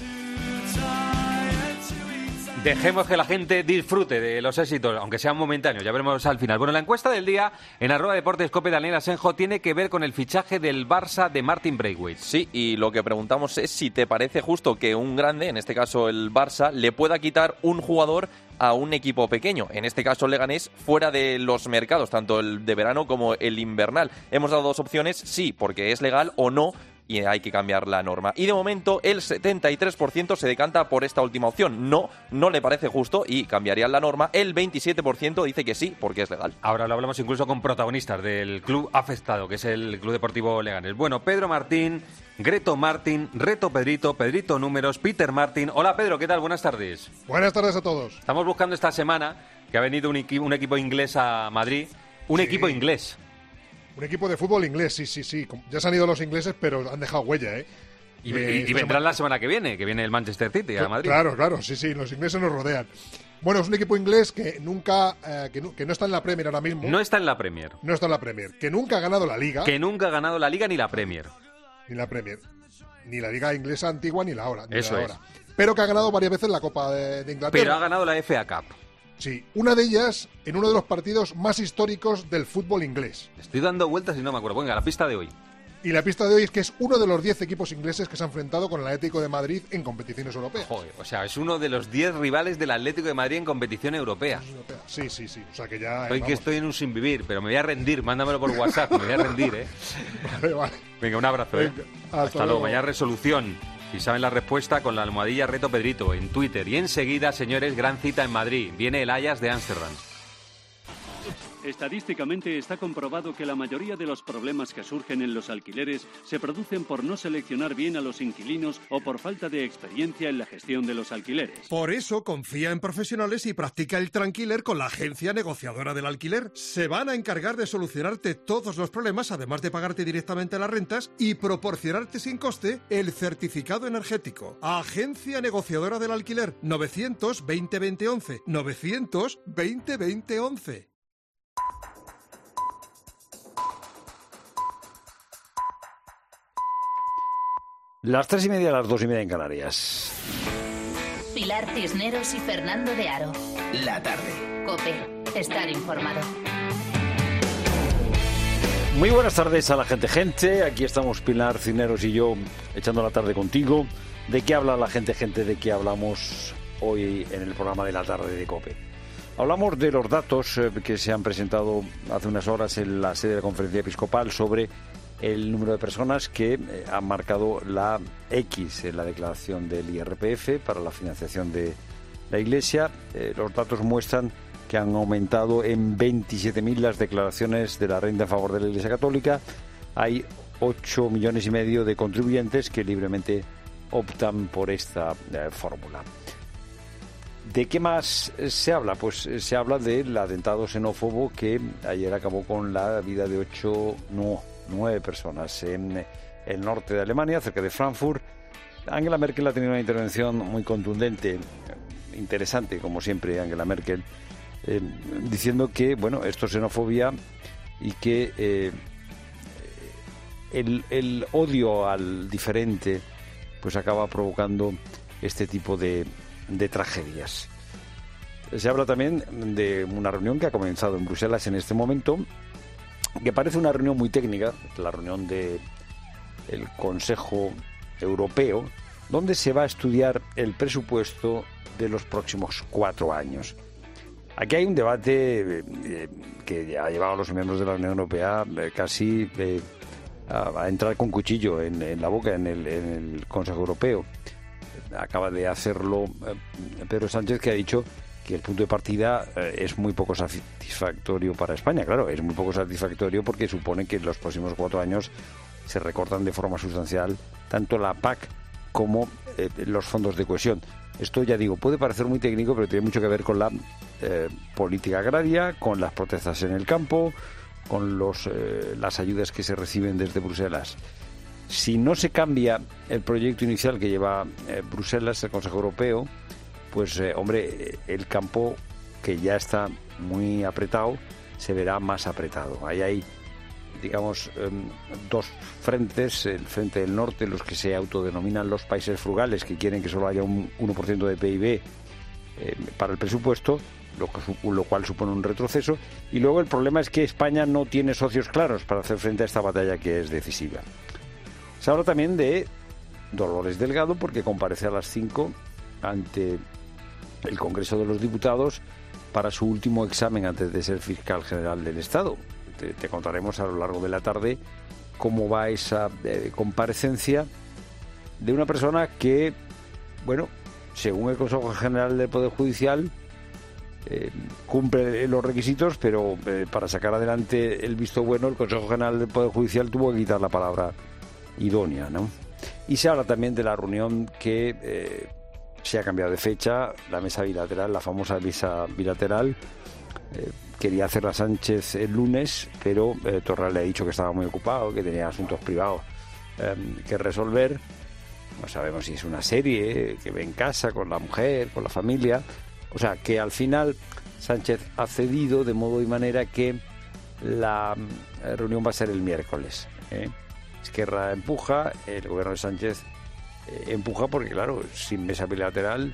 Dejemos que la gente disfrute de los éxitos, aunque sean momentáneos, ya veremos al final. Bueno, la encuesta del día en arroba deportes cope Daniel Asenjo tiene que ver con el fichaje del Barça de Martin Braithwaite. Sí, y lo que preguntamos es si te parece justo que un grande, en este caso el Barça, le pueda quitar un jugador a un equipo pequeño, en este caso el Leganés, fuera de los mercados, tanto el de verano como el invernal. Hemos dado dos opciones, sí, porque es legal, o no, y hay que cambiar la norma. Y de momento el setenta y tres por ciento se decanta por esta última opción. No, no le parece justo y cambiarían la norma. El veintisiete por ciento dice que sí, porque es legal. Ahora lo hablamos incluso con protagonistas del club afectado, que es el Club Deportivo Leganés. Bueno, Pedro Martín, Greto Martín, Reto Pedrito, Pedrito Números, Peter Martín. Hola Pedro, ¿qué tal? Buenas tardes. Buenas tardes a todos. Estamos buscando esta semana que ha venido un, equi- un equipo inglés a Madrid. Un Sí. equipo inglés. Un equipo de fútbol inglés, sí, sí, sí. Ya se han ido los ingleses, pero han dejado huella, ¿eh? Y, Eh, y- y esta vendrán semana- la semana que viene, que viene el Manchester City a Madrid. Claro, claro, sí, sí, los ingleses nos rodean. Bueno, es un equipo inglés que nunca, eh, que, no, que no está en la Premier ahora mismo. No está en la Premier. No está en la Premier. Que nunca ha ganado la Liga. Que nunca ha ganado la Liga ni la Premier. Ni la Premier. Ni la Liga inglesa antigua ni la ahora. Ni Eso la es. ahora. Pero que ha ganado varias veces la Copa de, de Inglaterra. Pero ha ganado la F A Cup. Sí, una de ellas en uno de los partidos más históricos del fútbol inglés. Estoy dando vueltas y no me acuerdo. Venga, la pista de hoy. Y la pista de hoy es que es uno de los diez equipos ingleses que se ha enfrentado con el Atlético de Madrid en competiciones europeas. Joder, o sea, es uno de los diez rivales del Atlético de Madrid en competición europea. Sí, sí, sí. O sea que ya. Hoy eh, que vamos. estoy en un sin vivir, pero me voy a rendir. Mándamelo por WhatsApp, me voy a rendir, ¿eh? Vale, vale. Venga, un abrazo, ¿eh? Venga, hasta Hasta luego. luego. Mañana resolución. Si saben la respuesta, con la almohadilla Reto Pedrito en Twitter. Y enseguida, señores, gran cita en Madrid. Viene el Ajax de Ámsterdam. Estadísticamente está comprobado que la mayoría de los problemas que surgen en los alquileres se producen por no seleccionar bien a los inquilinos o por falta de experiencia en la gestión de los alquileres. Por eso confía en profesionales y practica el Tranquiler con la agencia negociadora del alquiler. Se van a encargar de solucionarte todos los problemas, además de pagarte directamente las rentas y proporcionarte sin coste el certificado energético. Agencia negociadora del alquiler, novecientos veinte veinte once, novecientos veinte veinte once. Las tres y media, las dos y media en Canarias. Pilar Cisneros y Fernando de Aro. La tarde. COPE. Estar informado. Muy buenas tardes a la gente, gente. Aquí estamos Pilar Cisneros y yo echando la tarde contigo. ¿De qué habla la gente, gente? ¿De qué hablamos hoy en el programa de la tarde de COPE? Hablamos de los datos que se han presentado hace unas horas en la sede de la Conferencia Episcopal sobre el número de personas que eh, han marcado la X en la declaración del I R P F para la financiación de la Iglesia. Eh, los datos muestran que han aumentado en veintisiete mil las declaraciones de la renta a favor de la Iglesia Católica. Hay ocho millones y medio de contribuyentes que libremente optan por esta eh, fórmula. ¿De qué más se habla? Pues se habla del atentado xenófobo que ayer acabó con la vida de ocho, no, nueve personas en el norte de Alemania, cerca de Frankfurt. Angela Merkel ha tenido una intervención muy contundente, interesante, como siempre, Angela Merkel, eh, diciendo que, bueno, esto es xenofobia y que eh, el, el odio al diferente pues acaba provocando este tipo de, de tragedias. Se habla también de una reunión que ha comenzado en Bruselas en este momento, que parece una reunión muy técnica, la reunión del Consejo Europeo, donde se va a estudiar el presupuesto de los próximos cuatro años. Aquí hay un debate eh, que ha llevado a los miembros de la Unión Europea eh, casi eh, a, a entrar con cuchillo en, en la boca en el, en el Consejo Europeo. Acaba de hacerlo eh, Pedro Sánchez, que ha dicho que el punto de partida eh, es muy poco satisfactorio para España. Claro, es muy poco satisfactorio porque supone que en los próximos cuatro años se recortan de forma sustancial tanto la P A C como eh, los fondos de cohesión. Esto, ya digo, puede parecer muy técnico, pero tiene mucho que ver con la eh, política agraria, con las protestas en el campo, con los, eh, las ayudas que se reciben desde Bruselas. Si no se cambia el proyecto inicial que lleva eh, Bruselas, el Consejo Europeo, pues, eh, hombre, el campo, que ya está muy apretado, se verá más apretado. Ahí hay, digamos, eh, dos frentes, el frente del norte, los que se autodenominan los países frugales, que quieren que solo haya un uno por ciento de P I B eh, para el presupuesto, lo, lo cual supone un retroceso. Y luego el problema es que España no tiene socios claros para hacer frente a esta batalla que es decisiva. Se habla también de Dolores Delgado, porque comparece a las cinco ante el Congreso de los Diputados para su último examen antes de ser fiscal general del Estado. Te, te contaremos a lo largo de la tarde cómo va esa eh, comparecencia de una persona que, bueno, según el Consejo General del Poder Judicial, eh, cumple los requisitos, pero eh, para sacar adelante el visto bueno, el Consejo General del Poder Judicial tuvo que quitar la palabra idónea, ¿no? Y se habla también de la reunión que eh, se ha cambiado de fecha, la mesa bilateral, la famosa mesa bilateral. Eh, quería hacerla Sánchez el lunes, pero eh, Torra le ha dicho que estaba muy ocupado, que tenía asuntos privados eh, que resolver. No sabemos si es una serie, que ve en casa con la mujer, con la familia. O sea, que al final Sánchez ha cedido de modo y manera que la eh, reunión va a ser el miércoles, ¿eh? Esquerra empuja, el gobierno de Sánchez eh, empuja porque, claro, sin mesa bilateral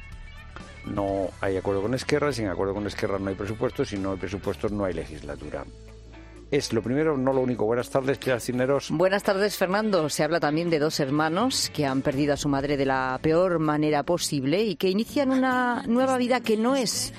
no hay acuerdo con Esquerra, sin acuerdo con Esquerra no hay presupuesto, si no hay presupuestos no hay legislatura. Es lo primero, no lo único. Buenas tardes, Pilar Cisneros. Buenas tardes, Fernando. Se habla también de dos hermanos que han perdido a su madre de la peor manera posible y que inician una nueva vida que no es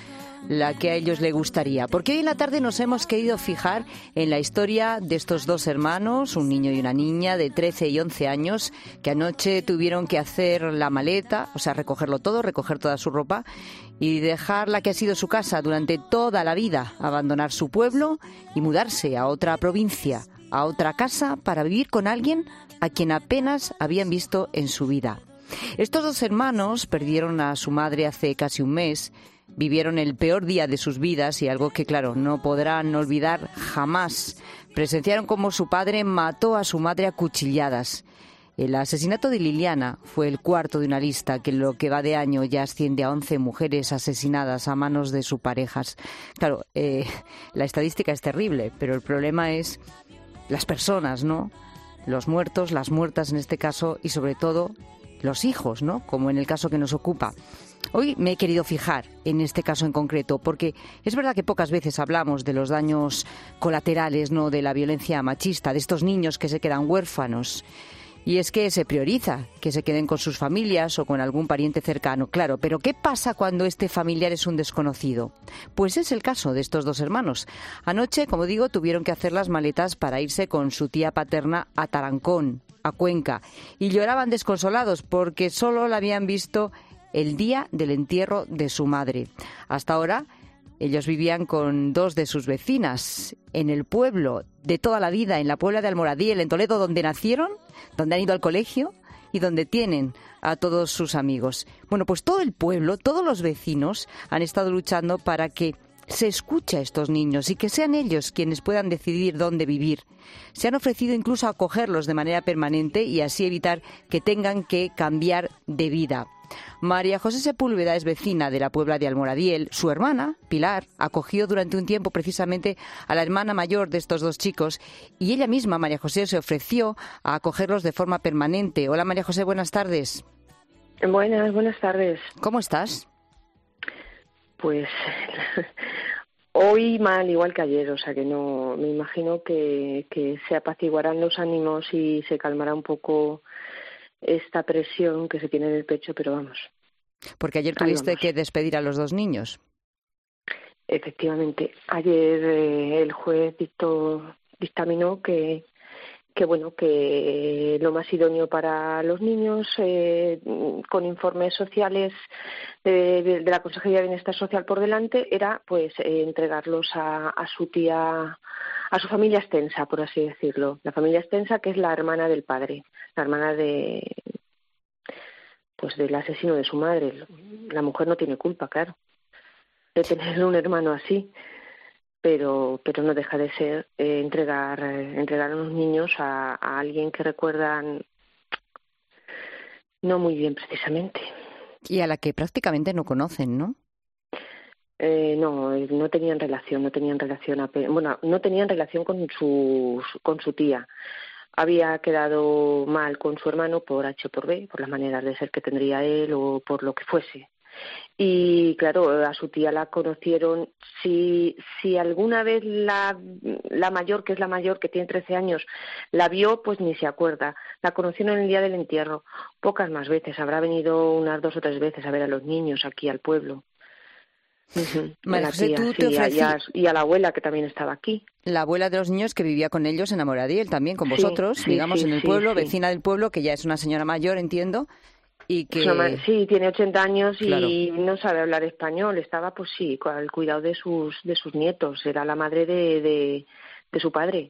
la que a ellos les gustaría. Porque hoy en la tarde nos hemos querido fijar en la historia de estos dos hermanos, un niño y una niña de trece y once años, que anoche tuvieron que hacer la maleta, o sea, recogerlo todo, recoger toda su ropa y dejar la que ha sido su casa durante toda la vida, abandonar su pueblo y mudarse a otra provincia, a otra casa, para vivir con alguien a quien apenas habían visto en su vida. Estos dos hermanos perdieron a su madre hace casi un mes, vivieron el peor día de sus vidas y algo que, claro, no podrán olvidar jamás. Presenciaron cómo su padre mató a su madre a cuchilladas. El asesinato de Liliana fue el cuarto de una lista que en lo que va de año ya asciende a once mujeres asesinadas a manos de sus parejas. Claro, eh, la estadística es terrible, pero el problema es las personas, ¿no? Los muertos, las muertas en este caso y sobre todo los hijos, ¿no? Como en el caso que nos ocupa. Hoy me he querido fijar en este caso en concreto porque es verdad que pocas veces hablamos de los daños colaterales, ¿no?, de la violencia machista, de estos niños que se quedan huérfanos. Y es que se prioriza que se queden con sus familias o con algún pariente cercano, claro. Pero ¿qué pasa cuando este familiar es un desconocido? Pues es el caso de estos dos hermanos. Anoche, como digo, tuvieron que hacer las maletas para irse con su tía paterna a Tarancón, a Cuenca. Y lloraban desconsolados porque solo la habían visto el día del entierro de su madre. Hasta ahora ellos vivían con dos de sus vecinas en el pueblo de toda la vida, en la Puebla de Almoradiel, en Toledo, donde nacieron, donde han ido al colegio y donde tienen a todos sus amigos. Bueno, pues todo el pueblo, todos los vecinos han estado luchando para que se escuche a estos niños y que sean ellos quienes puedan decidir dónde vivir. Se han ofrecido incluso a acogerlos de manera permanente y así evitar que tengan que cambiar de vida. María José Sepúlveda es vecina de la Puebla de Almoradiel. Su hermana, Pilar, acogió durante un tiempo precisamente a la hermana mayor de estos dos chicos y ella misma, María José, se ofreció a acogerlos de forma permanente. Hola, María José, buenas tardes. Buenas, buenas tardes. ¿Cómo estás? Pues hoy mal, igual que ayer, o sea que no, me imagino que, que se apaciguarán los ánimos y se calmará un poco esta presión que se tiene en el pecho, pero vamos. Porque ayer tuviste que despedir a los dos niños. Efectivamente. Ayer eh, el juez dictó, dictaminó que, que bueno, que lo más idóneo para los niños, eh, con informes sociales de, de, de la Consejería de Bienestar Social por delante, era pues eh, entregarlos a, a su tía, a su familia extensa, por así decirlo. La familia extensa, que es la hermana del padre, la hermana de pues del asesino de su madre. La mujer no tiene culpa, claro, de tener un hermano así, pero pero no deja de ser eh, entregar eh, entregar a los niños a, a alguien que recuerdan no muy bien precisamente. Y a la que prácticamente no conocen, ¿no? Eh, no, no tenían relación, no tenían relación, bueno, no tenían relación con su con su tía. Había quedado mal con su hermano por H o por B, por las maneras de ser que tendría él o por lo que fuese. Y claro, a su tía la conocieron, si si alguna vez la, la mayor, que es la mayor, que tiene trece años, la vio, pues ni se acuerda. La conocieron el día del entierro, pocas más veces, habrá venido unas dos o tres veces a ver a los niños aquí al pueblo. Uh-huh. María José, tú te sí, ofrecí... y, a, y a la abuela, que también estaba aquí. La abuela de los niños que vivía con ellos en Amoradiel, también con vosotros, sí, sí, digamos, sí, en el sí, pueblo, sí. vecina del pueblo, que ya es una señora mayor, entiendo, y que... Sí, tiene ochenta años y claro, no sabe hablar español. Estaba, pues sí, al cuidado de sus de sus nietos. Era la madre de, de, de su padre.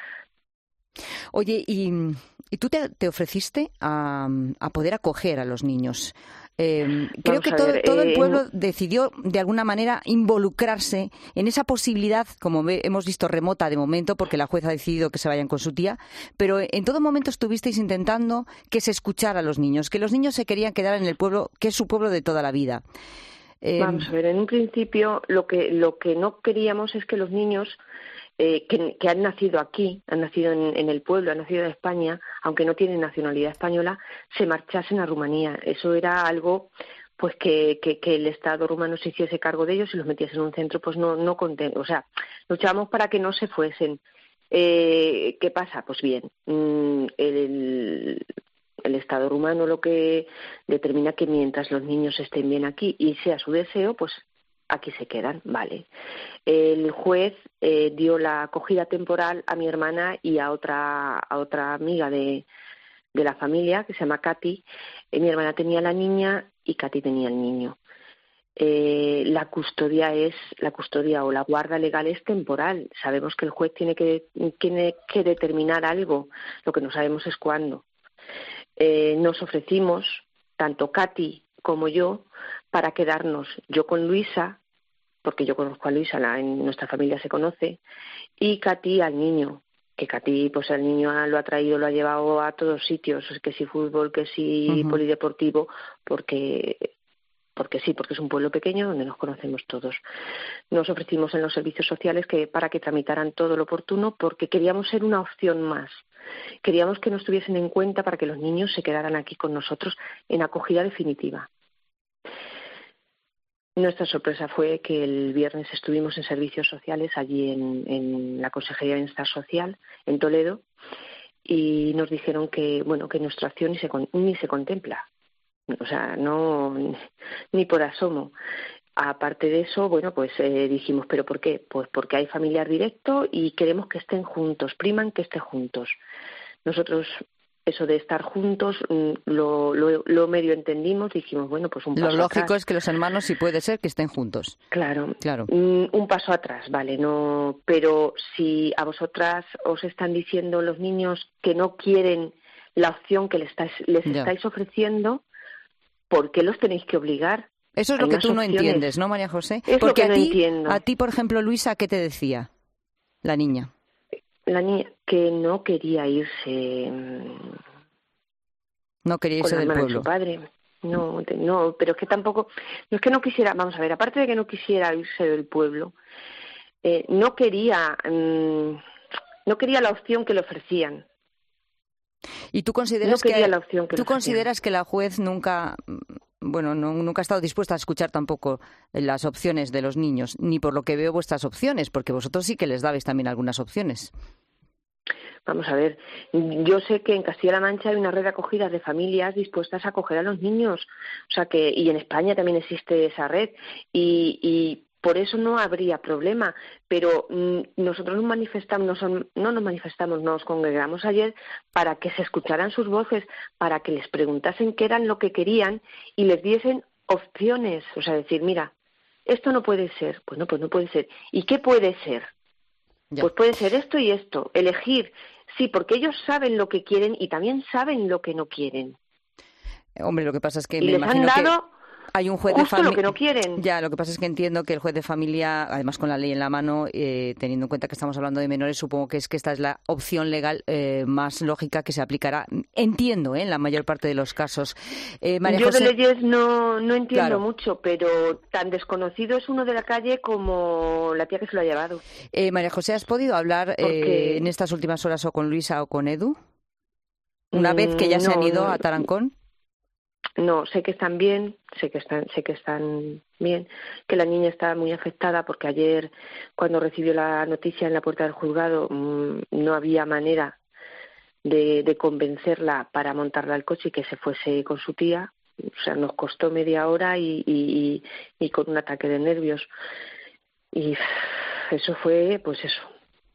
Oye, y, y tú te, te ofreciste a, a poder acoger a los niños. Eh, creo que todo, ver, todo el pueblo eh, decidió de alguna manera involucrarse en esa posibilidad, como ve, hemos visto remota de momento, porque la jueza ha decidido que se vayan con su tía, pero en todo momento estuvisteis intentando que se escuchara a los niños, que los niños se querían quedar en el pueblo, que es su pueblo de toda la vida. Eh, Vamos a ver, en un principio lo que lo que no queríamos es que los niños Eh, que, que han nacido aquí, han nacido en, en el pueblo, han nacido en España, aunque no tienen nacionalidad española, se marchasen a Rumanía. Eso era algo pues que, que, que el Estado rumano se hiciese cargo de ellos y los metiese en un centro, pues no, no contento. O sea, luchábamos para que no se fuesen. Eh, ¿Qué pasa? Pues bien, el, el Estado rumano lo que determina que mientras los niños estén bien aquí y sea su deseo, pues aquí se quedan, vale. El juez eh, dio la acogida temporal a mi hermana y a otra a otra amiga de, de la familia, que se llama Katy. Eh, mi hermana tenía la niña y Katy tenía el niño. Eh, la custodia es la custodia o la guarda legal es temporal. Sabemos que el juez tiene que tiene que determinar algo, lo que no sabemos es cuándo. Eh, nos ofrecimos, tanto Katy como yo, para quedarnos, yo con Luisa, porque yo conozco a Luisa, la, en nuestra familia se conoce, y Katy al niño, que Katy, pues el niño lo ha traído, lo ha llevado a todos sitios, que si fútbol, que si uh-huh. polideportivo, porque porque sí, porque es un pueblo pequeño donde nos conocemos todos. Nos ofrecimos en los servicios sociales que para que tramitaran todo lo oportuno, porque queríamos ser una opción más. Queríamos que nos tuviesen en cuenta para que los niños se quedaran aquí con nosotros en acogida definitiva. Nuestra sorpresa fue que el viernes estuvimos en servicios sociales allí en, en la Consejería de Bienestar Social en Toledo y nos dijeron que bueno que nuestra acción ni se, ni se contempla. O sea, no ni por asomo. Aparte de eso, bueno, pues eh, dijimos, ¿pero por qué? Pues porque hay familiar directo y queremos que estén juntos, priman que estén juntos. Nosotros, eso de estar juntos, lo, lo, lo medio entendimos, dijimos, bueno, pues un paso atrás. Lo lógico atrás. Es que los hermanos sí puede ser que estén juntos. Claro, claro. Un, un paso atrás, vale, no, pero si a vosotras os están diciendo los niños que no quieren la opción que les estáis, les estáis ofreciendo, ¿por qué los tenéis que obligar? Eso es lo que tú no entiendes, ¿no, María José? Es Porque lo que a no ti, entiendo. A ti, por ejemplo, Luisa, ¿qué te decía la niña? La niña que no quería irse. No quería irse del pueblo. De su padre. No, no, pero es que tampoco. No es que no quisiera. Vamos a ver, aparte de que no quisiera irse del pueblo, eh, no quería, mmm, no quería la opción que le ofrecían. ¿Y tú consideras no quería que la opción que tú le ofrecían. consideras que la juez nunca Bueno, no, nunca ha estado dispuesta a escuchar tampoco las opciones de los niños, ni por lo que veo vuestras opciones, porque vosotros sí que les dabais también algunas opciones. Vamos a ver, yo sé que en Castilla-La Mancha hay una red de acogida de familias dispuestas a acoger a los niños, o sea que y en España también existe esa red y, y por eso no habría problema, pero mm, nosotros nos manifestamos, no, no nos manifestamos, nos congregamos ayer para que se escucharan sus voces, para que les preguntasen qué eran lo que querían y les diesen opciones, o sea, decir, mira, esto no puede ser, pues no, pues no puede ser, ¿y qué puede ser? Ya. Pues puede ser esto y esto, elegir, sí, porque ellos saben lo que quieren y también saben lo que no quieren. Hombre, lo que pasa es que y me les imagino han dado que hay un juez justo de familia. Lo que no quieren. Ya, lo que pasa es que entiendo que el juez de familia, además con la ley en la mano, eh, teniendo en cuenta que estamos hablando de menores, supongo que es que esta es la opción legal eh, más lógica que se aplicará. Entiendo, ¿eh? En la mayor parte de los casos. Eh, María Yo José... de leyes no, no entiendo claro. mucho, pero tan desconocido es uno de la calle como la tía que se lo ha llevado. Eh, María José, ¿has podido hablar Porque... eh, en estas últimas horas o con Luisa o con Edu? Una mm, vez que ya no, se han ido no. a Tarancón. No, sé que están bien, sé que están, sé que están bien, que la niña está muy afectada porque ayer cuando recibió la noticia en la puerta del juzgado mmm, no había manera de, de convencerla para montarla al coche y que se fuese con su tía, o sea, nos costó media hora y, y, y, y con un ataque de nervios y eso fue, pues eso,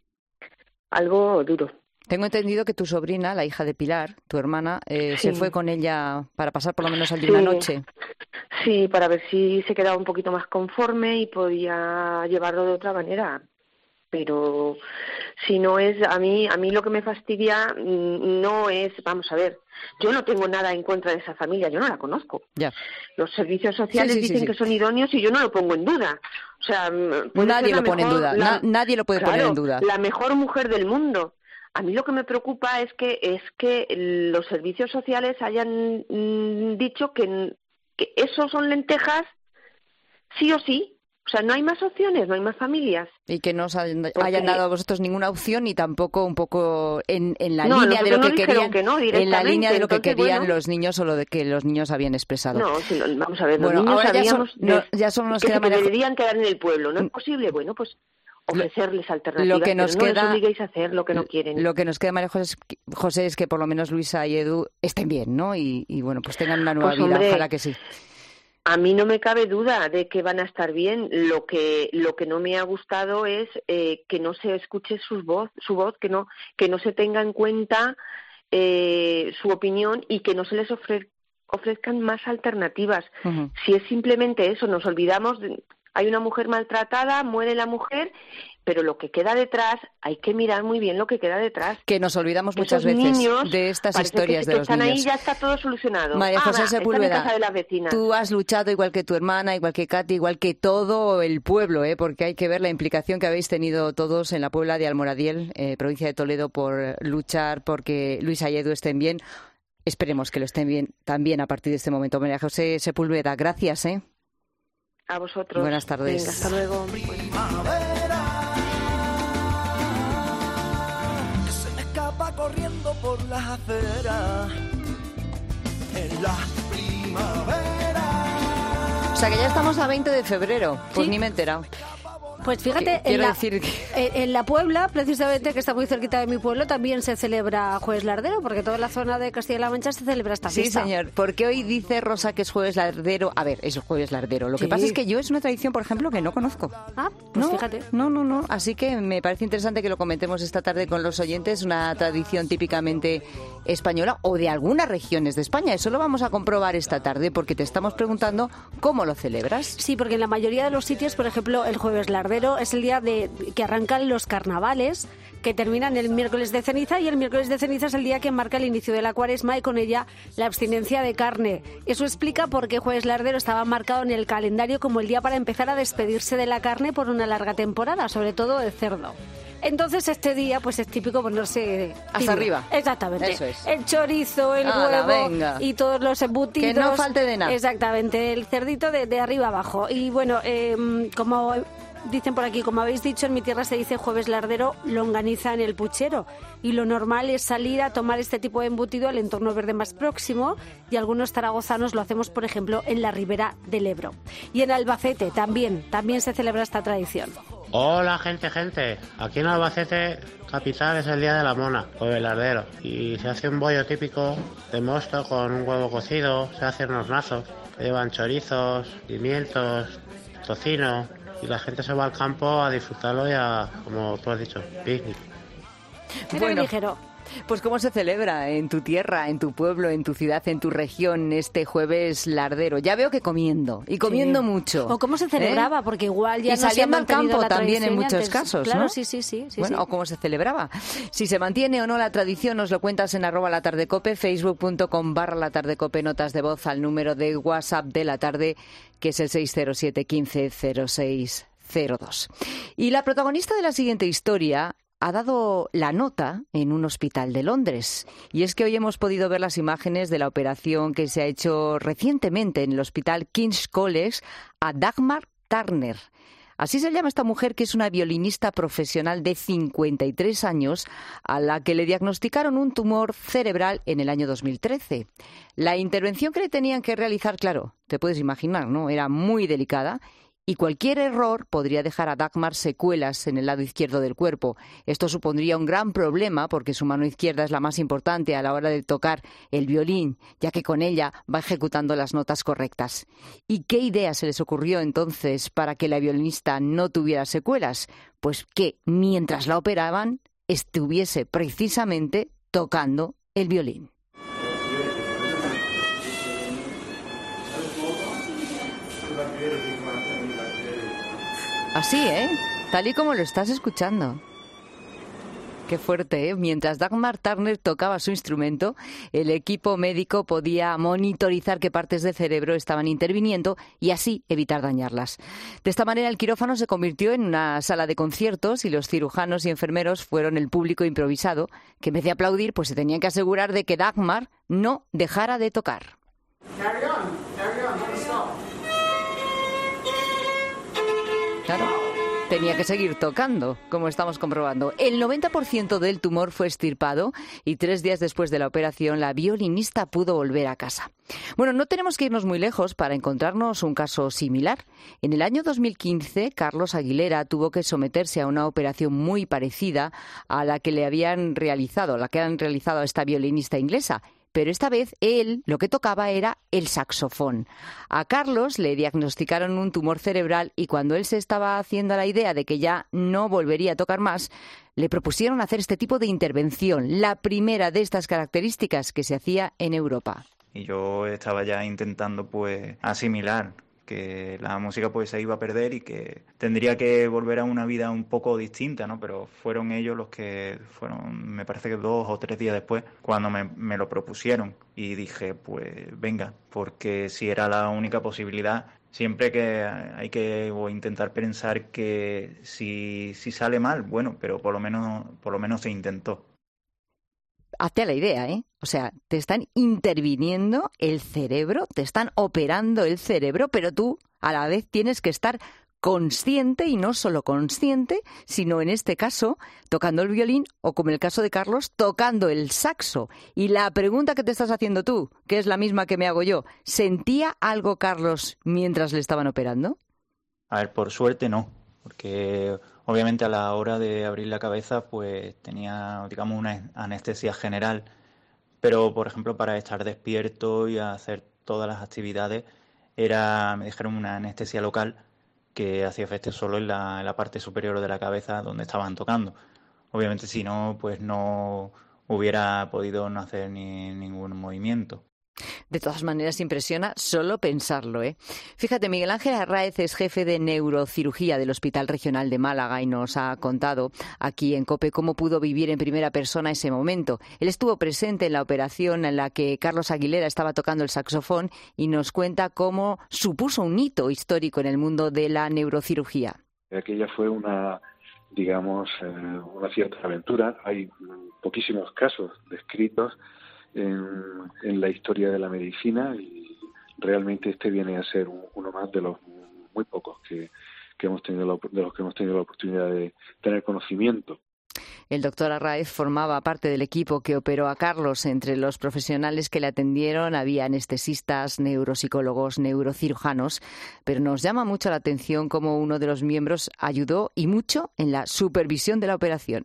algo duro. Tengo entendido que tu sobrina, la hija de Pilar, tu hermana, eh, sí. se fue con ella para pasar por lo menos allí sí. una noche. Sí, para ver si se quedaba un poquito más conforme y podía llevarlo de otra manera. Pero si no es, a mí, a mí lo que me fastidia no es, vamos a ver, yo no tengo nada en contra de esa familia, yo no la conozco. Ya. Los servicios sociales sí, sí, dicen sí, sí. que son idóneos y yo no lo pongo en duda. O sea, nadie lo pone mejor, en duda, la, Na, nadie lo puede claro, poner en duda. La mejor mujer del mundo. A mí lo que me preocupa es que es que los servicios sociales hayan mm, dicho que, que eso son lentejas sí o sí. O sea, no hay más opciones, no hay más familias. Y que no os hayan, Porque... hayan dado a vosotros ninguna opción ni tampoco un poco en, en la no, línea de lo que no querían, que no, en la línea de lo que Entonces, querían bueno, los niños o lo de que los niños habían expresado. No, si, vamos a ver, bueno, los niños ahora sabíamos ya, son, no, ya solo nos que queda se María... deberían quedar en el pueblo. ¿No es posible? Bueno, pues ofrecerles alternativas, lo que nos pero no queda, les obliguéis a hacer lo que no quieren. Lo que nos queda, María José, José, es que por lo menos Luisa y Edu estén bien, ¿no? Y, y bueno, pues tengan una nueva pues, vida, hombre, ojalá que sí. a mí no me cabe duda de que van a estar bien. Lo que lo que no me ha gustado es eh, que no se escuche su voz, su voz, que no que no se tenga en cuenta eh, su opinión y que no se les ofre, ofrezcan más alternativas. Uh-huh. Si es simplemente eso, nos olvidamos, de, hay una mujer maltratada, muere la mujer, pero lo que queda detrás, hay que mirar muy bien lo que queda detrás. Que nos olvidamos Esos muchas veces niños, de estas historias que, de que los están niños. Ahí ya está todo solucionado. María José ah, Sepúlveda, casa de las vecinas. Tú has luchado igual que tu hermana, igual que Katy, igual que todo el pueblo, ¿eh? Porque hay que ver la implicación que habéis tenido todos en la Puebla de Almoradiel, eh, provincia de Toledo, por luchar porque Luisa y Edu estén bien. Esperemos que lo estén bien también a partir de este momento. María José Sepúlveda, gracias, ¿eh? A vosotros. Buenas tardes. Venga, hasta luego. Se me escapa corriendo por las aceras en la primavera. O sea que ya estamos a veinte de febrero. Pues ¿Sí? Ni me he enterado. Pues fíjate, en la, decir que... en la Puebla, precisamente, que está muy cerquita de mi pueblo, también se celebra Jueves Lardero, porque toda la zona de Castilla-La Mancha se celebra esta fiesta. Sí, señor, porque hoy dice Rosa que es Jueves Lardero. A ver, es Jueves Lardero. Lo sí. que pasa es que yo es una tradición, por ejemplo, que no conozco. Ah, pues no, fíjate. No, no, no. Así que me parece interesante que lo comentemos esta tarde con los oyentes. Una tradición típicamente española o de algunas regiones de España. Eso lo vamos a comprobar esta tarde porque te estamos preguntando cómo lo celebras. Sí, porque en la mayoría de los sitios, por ejemplo, el Jueves Lardero es el día de que arrancan los carnavales, que terminan el miércoles de ceniza, y el miércoles de ceniza es el día que marca el inicio de la cuaresma y con ella la abstinencia de carne. Eso explica por qué Jueves Lardero estaba marcado en el calendario como el día para empezar a despedirse de la carne por una larga temporada, sobre todo de cerdo. Entonces este día pues es típico ponerse hasta típico. Arriba. Exactamente. Eso es. El chorizo, el Ala, huevo venga. Y todos los embutidos. Que no falte de nada. Exactamente, el cerdito de, de arriba abajo. Y bueno, eh, como dicen por aquí, como habéis dicho, en mi tierra se dice Jueves Lardero, longaniza en el puchero. Y lo normal es salir a tomar este tipo de embutido al entorno verde más próximo, y algunos zaragozanos lo hacemos, por ejemplo, en la ribera del Ebro. Y en Albacete también, también se celebra esta tradición. Hola gente, gente. Aquí en Albacete capital es el día de la mona, Jueves Lardero. Y se hace un bollo típico de mosto con un huevo cocido, se hacen unos nazos, llevan chorizos, pimientos, tocino. Y la gente se va al campo a disfrutarlo y a, como tú has dicho, picnic. Bueno, ligero. Pues ¿cómo se celebra en tu tierra, en tu pueblo, en tu ciudad, en tu región este Jueves Lardero? Ya veo que comiendo, y comiendo sí. mucho. O cómo se celebraba, ¿eh? Porque igual ya y no se ha saliendo al campo la también en muchos antes. casos, claro, ¿no? sí, sí, sí. sí bueno, sí. o cómo se celebraba. Si se mantiene o no la tradición, nos lo cuentas en arroba la tarde cope, facebook.com barra la tarde cope, notas de voz al número de WhatsApp de la tarde, que es el seis cero siete, quince, cero seis cero dos. Y la protagonista de la siguiente historia ha dado la nota en un hospital de Londres. Y es que hoy hemos podido ver las imágenes de la operación que se ha hecho recientemente en el hospital King's College a Dagmar Turner. Así se llama esta mujer, que es una violinista profesional de cincuenta y tres años, a la que le diagnosticaron un tumor cerebral en el año dos mil trece. La intervención que le tenían que realizar, claro, te puedes imaginar, ¿no? Era muy delicada. Y cualquier error podría dejar a Dagmar secuelas en el lado izquierdo del cuerpo. Esto supondría un gran problema porque su mano izquierda es la más importante a la hora de tocar el violín, ya que con ella va ejecutando las notas correctas. ¿Y qué idea se les ocurrió entonces para que la violinista no tuviera secuelas? Pues que mientras la operaban estuviese precisamente tocando el violín. Así, ¿eh? Tal y como lo estás escuchando. Qué fuerte, ¿eh? Mientras Dagmar Turner tocaba su instrumento, el equipo médico podía monitorizar qué partes del cerebro estaban interviniendo y así evitar dañarlas. De esta manera, el quirófano se convirtió en una sala de conciertos y los cirujanos y enfermeros fueron el público improvisado, que en vez de aplaudir, pues se tenían que asegurar de que Dagmar no dejara de tocar. Carry on, carry on, don't stop. Claro, tenía que seguir tocando, como estamos comprobando. El noventa por ciento del tumor fue extirpado y tres días después de la operación la violinista pudo volver a casa. Bueno, no tenemos que irnos muy lejos para encontrarnos un caso similar. En el año dos mil quince, Carlos Aguilera tuvo que someterse a una operación muy parecida a la que le habían realizado, la que han realizado a esta violinista inglesa. pero esta vez él lo que tocaba era el saxofón. A Carlos le diagnosticaron un tumor cerebral y cuando él se estaba haciendo la idea de que ya no volvería a tocar más, le propusieron hacer este tipo de intervención, la primera de estas características que se hacía en Europa. Y yo estaba ya intentando pues asimilar que la música pues se iba a perder y que tendría que volver a una vida un poco distinta, ¿no? Pero fueron ellos los que fueron, me parece que dos o tres días después, cuando me, me lo propusieron y dije, pues venga, porque si era la única posibilidad, siempre que hay que o intentar pensar que si, si sale mal, bueno, pero por lo menos, por lo menos se intentó. Hazte a la idea, ¿eh? O sea, te están interviniendo el cerebro, te están operando el cerebro, pero tú a la vez tienes que estar consciente, y no solo consciente, sino en este caso tocando el violín o, como en el caso de Carlos, tocando el saxo. Y la pregunta que te estás haciendo tú, que es la misma que me hago yo, ¿sentía algo Carlos mientras le estaban operando? A ver, por suerte no, porque obviamente a la hora de abrir la cabeza pues tenía, digamos, una anestesia general, pero por ejemplo para estar despierto y hacer todas las actividades era, me dijeron, una anestesia local que hacía efecto solo en la, en la parte superior de la cabeza donde estaban tocando. Obviamente si no, pues no hubiera podido no hacer ni ningún movimiento. De todas maneras, impresiona solo pensarlo, ¿eh? Fíjate, Miguel Ángel Arráez es jefe de neurocirugía del Hospital Regional de Málaga y nos ha contado aquí en COPE cómo pudo vivir en primera persona ese momento. Él estuvo presente en la operación en la que Carlos Aguilera estaba tocando el saxofón y nos cuenta cómo supuso un hito histórico en el mundo de la neurocirugía. Aquella fue una, digamos, eh, una cierta aventura. Hay poquísimos casos descritos En, en la historia de la medicina y realmente este viene a ser un, uno más de los muy pocos que, que hemos tenido la, de los que hemos tenido la oportunidad de tener conocimiento. El doctor Arráez formaba parte del equipo que operó a Carlos. Entre los profesionales que le atendieron había anestesistas, neuropsicólogos, neurocirujanos, pero nos llama mucho la atención cómo uno de los miembros ayudó y mucho en la supervisión de la operación.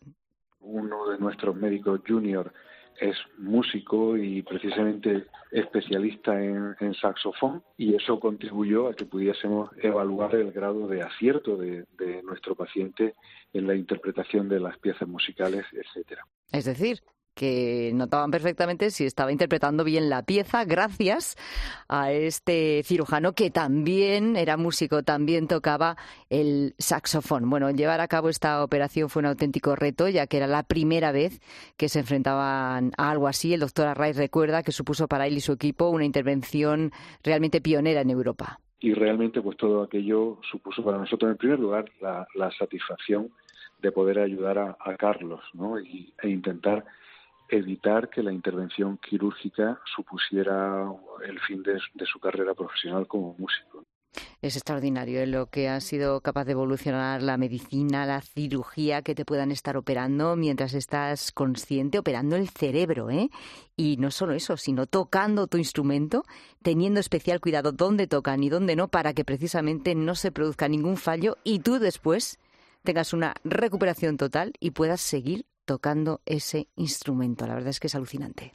Uno de nuestros médicos junior es músico y precisamente especialista en, en saxofón, y eso contribuyó a que pudiésemos evaluar el grado de acierto de, de nuestro paciente en la interpretación de las piezas musicales, etcétera. Es decir, que notaban perfectamente si estaba interpretando bien la pieza gracias a este cirujano que también era músico, también tocaba el saxofón. Bueno, llevar a cabo esta operación fue un auténtico reto, ya que era la primera vez que se enfrentaban a algo así. El doctor Arráez recuerda que supuso para él y su equipo una intervención realmente pionera en Europa. Y realmente pues todo aquello supuso para nosotros, en primer lugar, la, la satisfacción de poder ayudar a, a Carlos, ¿no? y, e intentar evitar que la intervención quirúrgica supusiera el fin de, de su carrera profesional como músico. Es extraordinario, ¿eh? Lo que ha sido capaz de evolucionar la medicina, la cirugía, que te puedan estar operando mientras estás consciente, operando el cerebro, ¿eh? Y no solo eso, sino tocando tu instrumento, teniendo especial cuidado dónde tocan y dónde no, para que precisamente no se produzca ningún fallo y tú después tengas una recuperación total y puedas seguir tocando ese instrumento. La verdad es que es alucinante.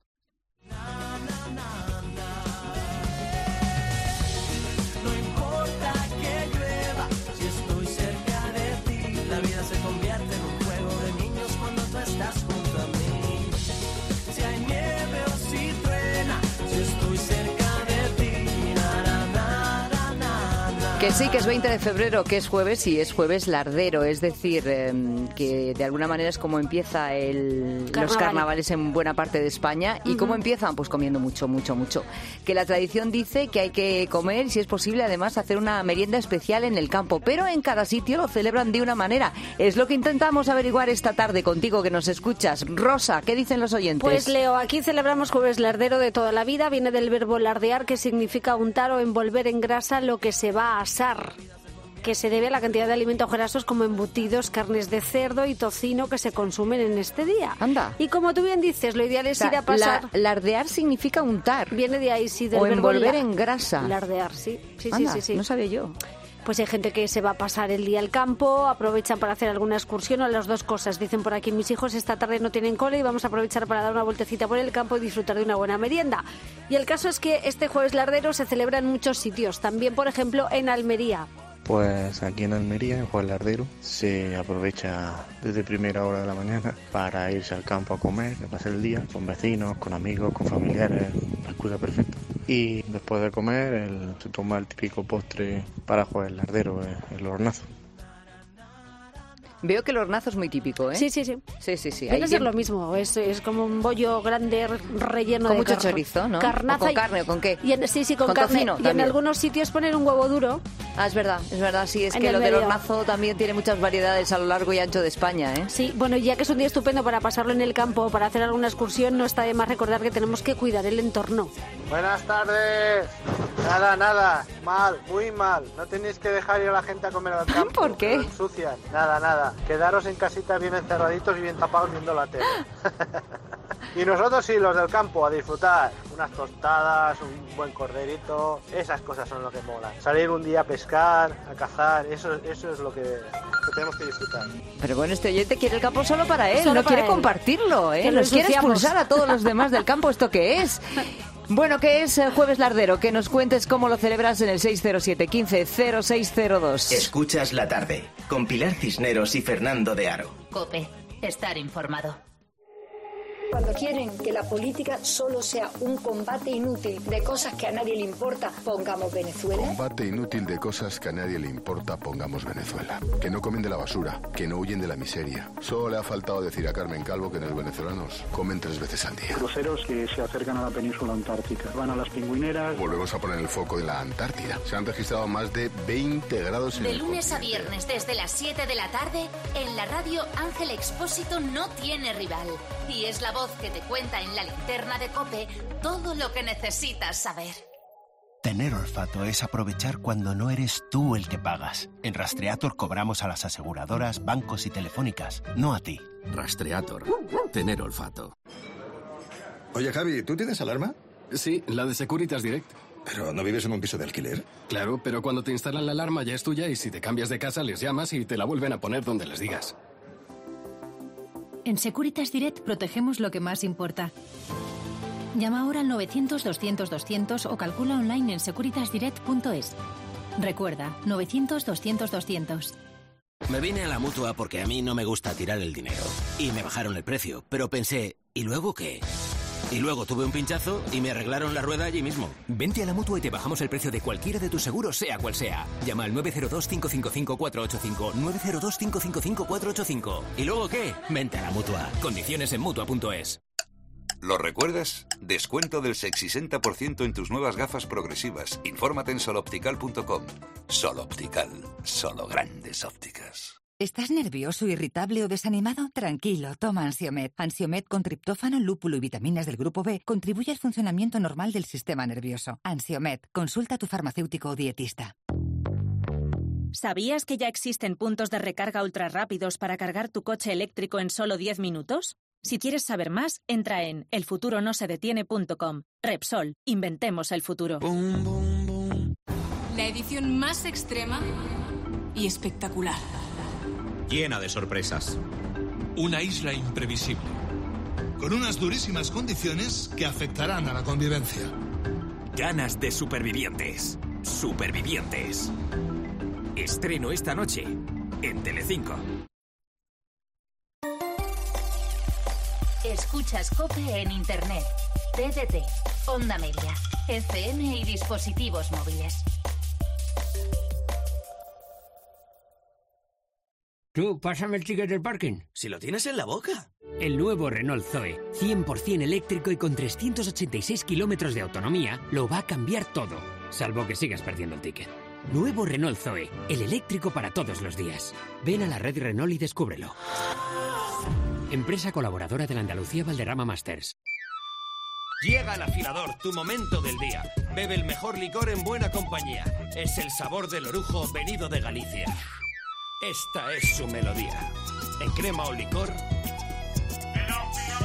No importa que llueva, si estoy cerca de ti, la vida se convierte en un juego de niños cuando tú estás junto a mí. Si hay nieve o si truena, si estoy cerca de ti, na, na, na, na, na, na. Que sí, que es veinte de febrero, que es jueves y es jueves lardero, es decir, eh, que de alguna manera es como empieza el, Carnaval. los carnavales en buena parte de España. ¿Y uh-huh. cómo empiezan? Pues comiendo mucho, mucho, mucho. Que la tradición dice que hay que comer y, si es posible, además hacer una merienda especial en el campo, pero en cada sitio lo celebran de una manera. Es lo que intentamos averiguar esta tarde contigo, que nos escuchas. Rosa, ¿qué dicen los oyentes? Pues Leo, aquí celebramos jueves lardero de toda la vida, viene del verbo lardear, que significa untar o envolver en grasa lo que se va a asar, que se debe a la cantidad de alimentos grasos como embutidos, carnes de cerdo y tocino que se consumen en este día. Anda. Y como tú bien dices, lo ideal es o sea, ir a pasar... La, lardear significa untar. Viene de ahí, sí, del o verbo envolver la... en grasa. Lardear, sí. Sí, Anda, sí, sí, sí. No sabía yo. pues hay gente que se va a pasar el día al campo, aprovechan para hacer alguna excursión o las dos cosas. Dicen por aquí, mis hijos esta tarde no tienen cole y vamos a aprovechar para dar una vueltecita por el campo y disfrutar de una buena merienda. Y el caso es que este Jueves Lardero se celebra en muchos sitios, también por ejemplo en Almería. Pues aquí en Almería, en Jueves Lardero, se aprovecha desde primera hora de la mañana para irse al campo a comer, a pasar el día con vecinos, con amigos, con familiares, la excusa perfecta. Y después de comer el, se toma el típico postre para Jueves Lardero, el, el hornazo. Veo que el hornazo es muy típico, ¿eh? Sí, sí, sí. Sí, sí, sí. Viene a ser lo mismo, es, es como un bollo grande relleno con de mucho car- chorizo, ¿no? Carnaza. ¿O con y- carne o con qué? Y en, sí, sí, con, Con carne. tocino Y en también. algunos sitios ponen un huevo duro. Ah, es verdad, es verdad, sí, es En que el lo del medio. hornazo también tiene muchas variedades a lo largo y ancho de España, ¿eh? Sí, bueno, ya que es un día estupendo para pasarlo en el campo, para hacer alguna excursión, no está de más recordar que tenemos que cuidar el entorno. Buenas tardes. Nada, nada. Mal, muy mal. No tenéis que dejar ir a la gente a comer al campo. ¿Por qué? Lo ensucian. Nada, nada. Quedaros en casita bien encerraditos y bien tapados viendo la tele. Y nosotros sí, los del campo, a disfrutar. Unas tostadas, un buen corderito. Esas cosas son lo que molan. Salir un día a pescar, a cazar. Eso, eso es lo que, que tenemos que disfrutar. Pero bueno, este oyente quiere el campo solo para él, Solo no para quiere él. compartirlo, ¿eh? Que lo Nos quiere ensuciamos. expulsar a todos los demás del campo, ¿esto qué es? Bueno, ¿qué es eh, Jueves Lardero? Que nos cuentes cómo lo celebras en el seis cero siete, quince, cero seis cero dos. Escuchas la tarde con Pilar Cisneros y Fernando de Aro. COPE. Estar informado. Cuando quieren que la política solo sea un combate inútil de cosas que a nadie le importa, pongamos Venezuela. Combate inútil de cosas que a nadie le importa, pongamos Venezuela. Que no comen de la basura, que no huyen de la miseria. Solo le ha faltado decir a Carmen Calvo que los venezolanos comen tres veces al día. Cruceros que se acercan a la península antártica. Van a las pingüineras. Volvemos a poner el foco en la Antártida. Se han registrado más de veinte grados en De el lunes a viernes desde las siete de la tarde, en la radio Ángel Expósito no tiene rival. Y es la voz que te cuenta en la linterna de COPE todo lo que necesitas saber. Tener olfato es aprovechar cuando no eres tú el que pagas. En Rastreator cobramos a las aseguradoras, bancos y telefónicas, no a ti. Rastreator. Tener olfato. Oye, Javi, ¿tú tienes alarma? Sí, la de Securitas Direct. ¿Pero no vives en un piso de alquiler? Claro, pero cuando te instalan la alarma ya es tuya y si te cambias de casa les llamas y te la vuelven a poner donde les digas. En Securitas Direct protegemos lo que más importa. Llama ahora al novecientos, doscientos, doscientos o calcula online en securitas direct punto es. Recuerda, novecientos, doscientos, doscientos. Me vine a la Mutua porque a mí no me gusta tirar el dinero. Y me bajaron el precio, pero pensé, ¿y luego qué? Y luego tuve un pinchazo y me arreglaron la rueda allí mismo. Vente a la Mutua y te bajamos el precio de cualquiera de tus seguros, sea cual sea. Llama al nueve cero dos, cinco cinco cinco, cuatro ocho cinco, nueve cero dos, cinco cinco cinco, cuatro ocho cinco. ¿Y luego qué? Vente a la Mutua. Condiciones en Mutua punto es. ¿Lo recuerdas? Descuento del sesenta por ciento en tus nuevas gafas progresivas. Infórmate en soloptical punto com. Soloptical. Solo grandes ópticas. ¿Estás nervioso, irritable o desanimado? Tranquilo, toma Ansiomed. Ansiomed con triptófano, lúpulo y vitaminas del grupo B contribuye al funcionamiento normal del sistema nervioso. Ansiomed, consulta a tu farmacéutico o dietista. ¿Sabías que ya existen puntos de recarga ultra rápidos para cargar tu coche eléctrico en solo diez minutos? Si quieres saber más, entra en el futuro no se detiene punto com. Repsol, inventemos el futuro. La edición más extrema y espectacular. Llena de sorpresas. Una isla imprevisible. Con unas durísimas condiciones que afectarán a la convivencia. Ganas de supervivientes. Supervivientes. Estreno esta noche en Telecinco. Escuchas COPE en Internet, T D T, Onda Media, F M y dispositivos móviles. Tú, pásame el ticket del parking. Si lo tienes en la boca. El nuevo Renault Zoe, cien por ciento eléctrico y con trescientos ochenta y seis kilómetros de autonomía, lo va a cambiar todo, salvo que sigas perdiendo el ticket. Nuevo Renault Zoe, el eléctrico para todos los días. Ven a la red Renault y descúbrelo. Empresa colaboradora de la Andalucía Valderrama Masters. Llega el afilador, tu momento del día. Bebe el mejor licor en buena compañía. Es el sabor del orujo venido de Galicia. Esta es su melodía. En crema o licor.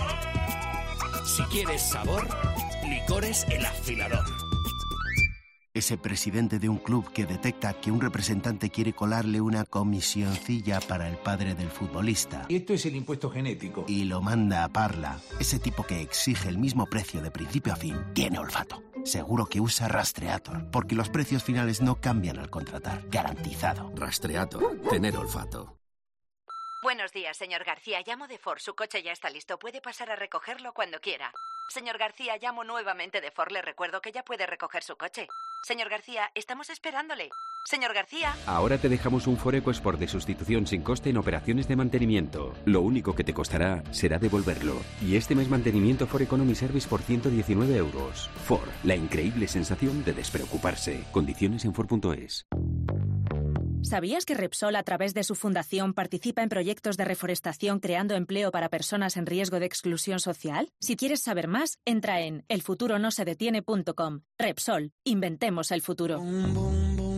Si quieres sabor, licores El Afilador. Ese presidente de un club que detecta que un representante quiere colarle una comisioncilla para el padre del futbolista. Y esto es el impuesto genético. Y lo manda a Parla. Ese tipo que exige el mismo precio de principio a fin tiene olfato. Seguro que usa Rastreator, porque los precios finales no cambian al contratar. Garantizado. Rastreator. Tener olfato. Buenos días, señor García. Llamo de Ford. Su coche ya está listo. Puede pasar a recogerlo cuando quiera. Señor García, llamo nuevamente de Ford. Le recuerdo que ya puede recoger su coche. Señor García, estamos esperándole. Señor García. Ahora te dejamos un Ford EcoSport de sustitución sin coste en operaciones de mantenimiento. Lo único que te costará será devolverlo. Y este mes mantenimiento Ford Economy Service por ciento diecinueve euros. Ford, la increíble sensación de despreocuparse. Condiciones en Ford punto es. ¿Sabías que Repsol, a través de su fundación, participa en proyectos de reforestación creando empleo para personas en riesgo de exclusión social? Si quieres saber más, entra en el futuro no se detiene punto com. Repsol, inventemos el futuro.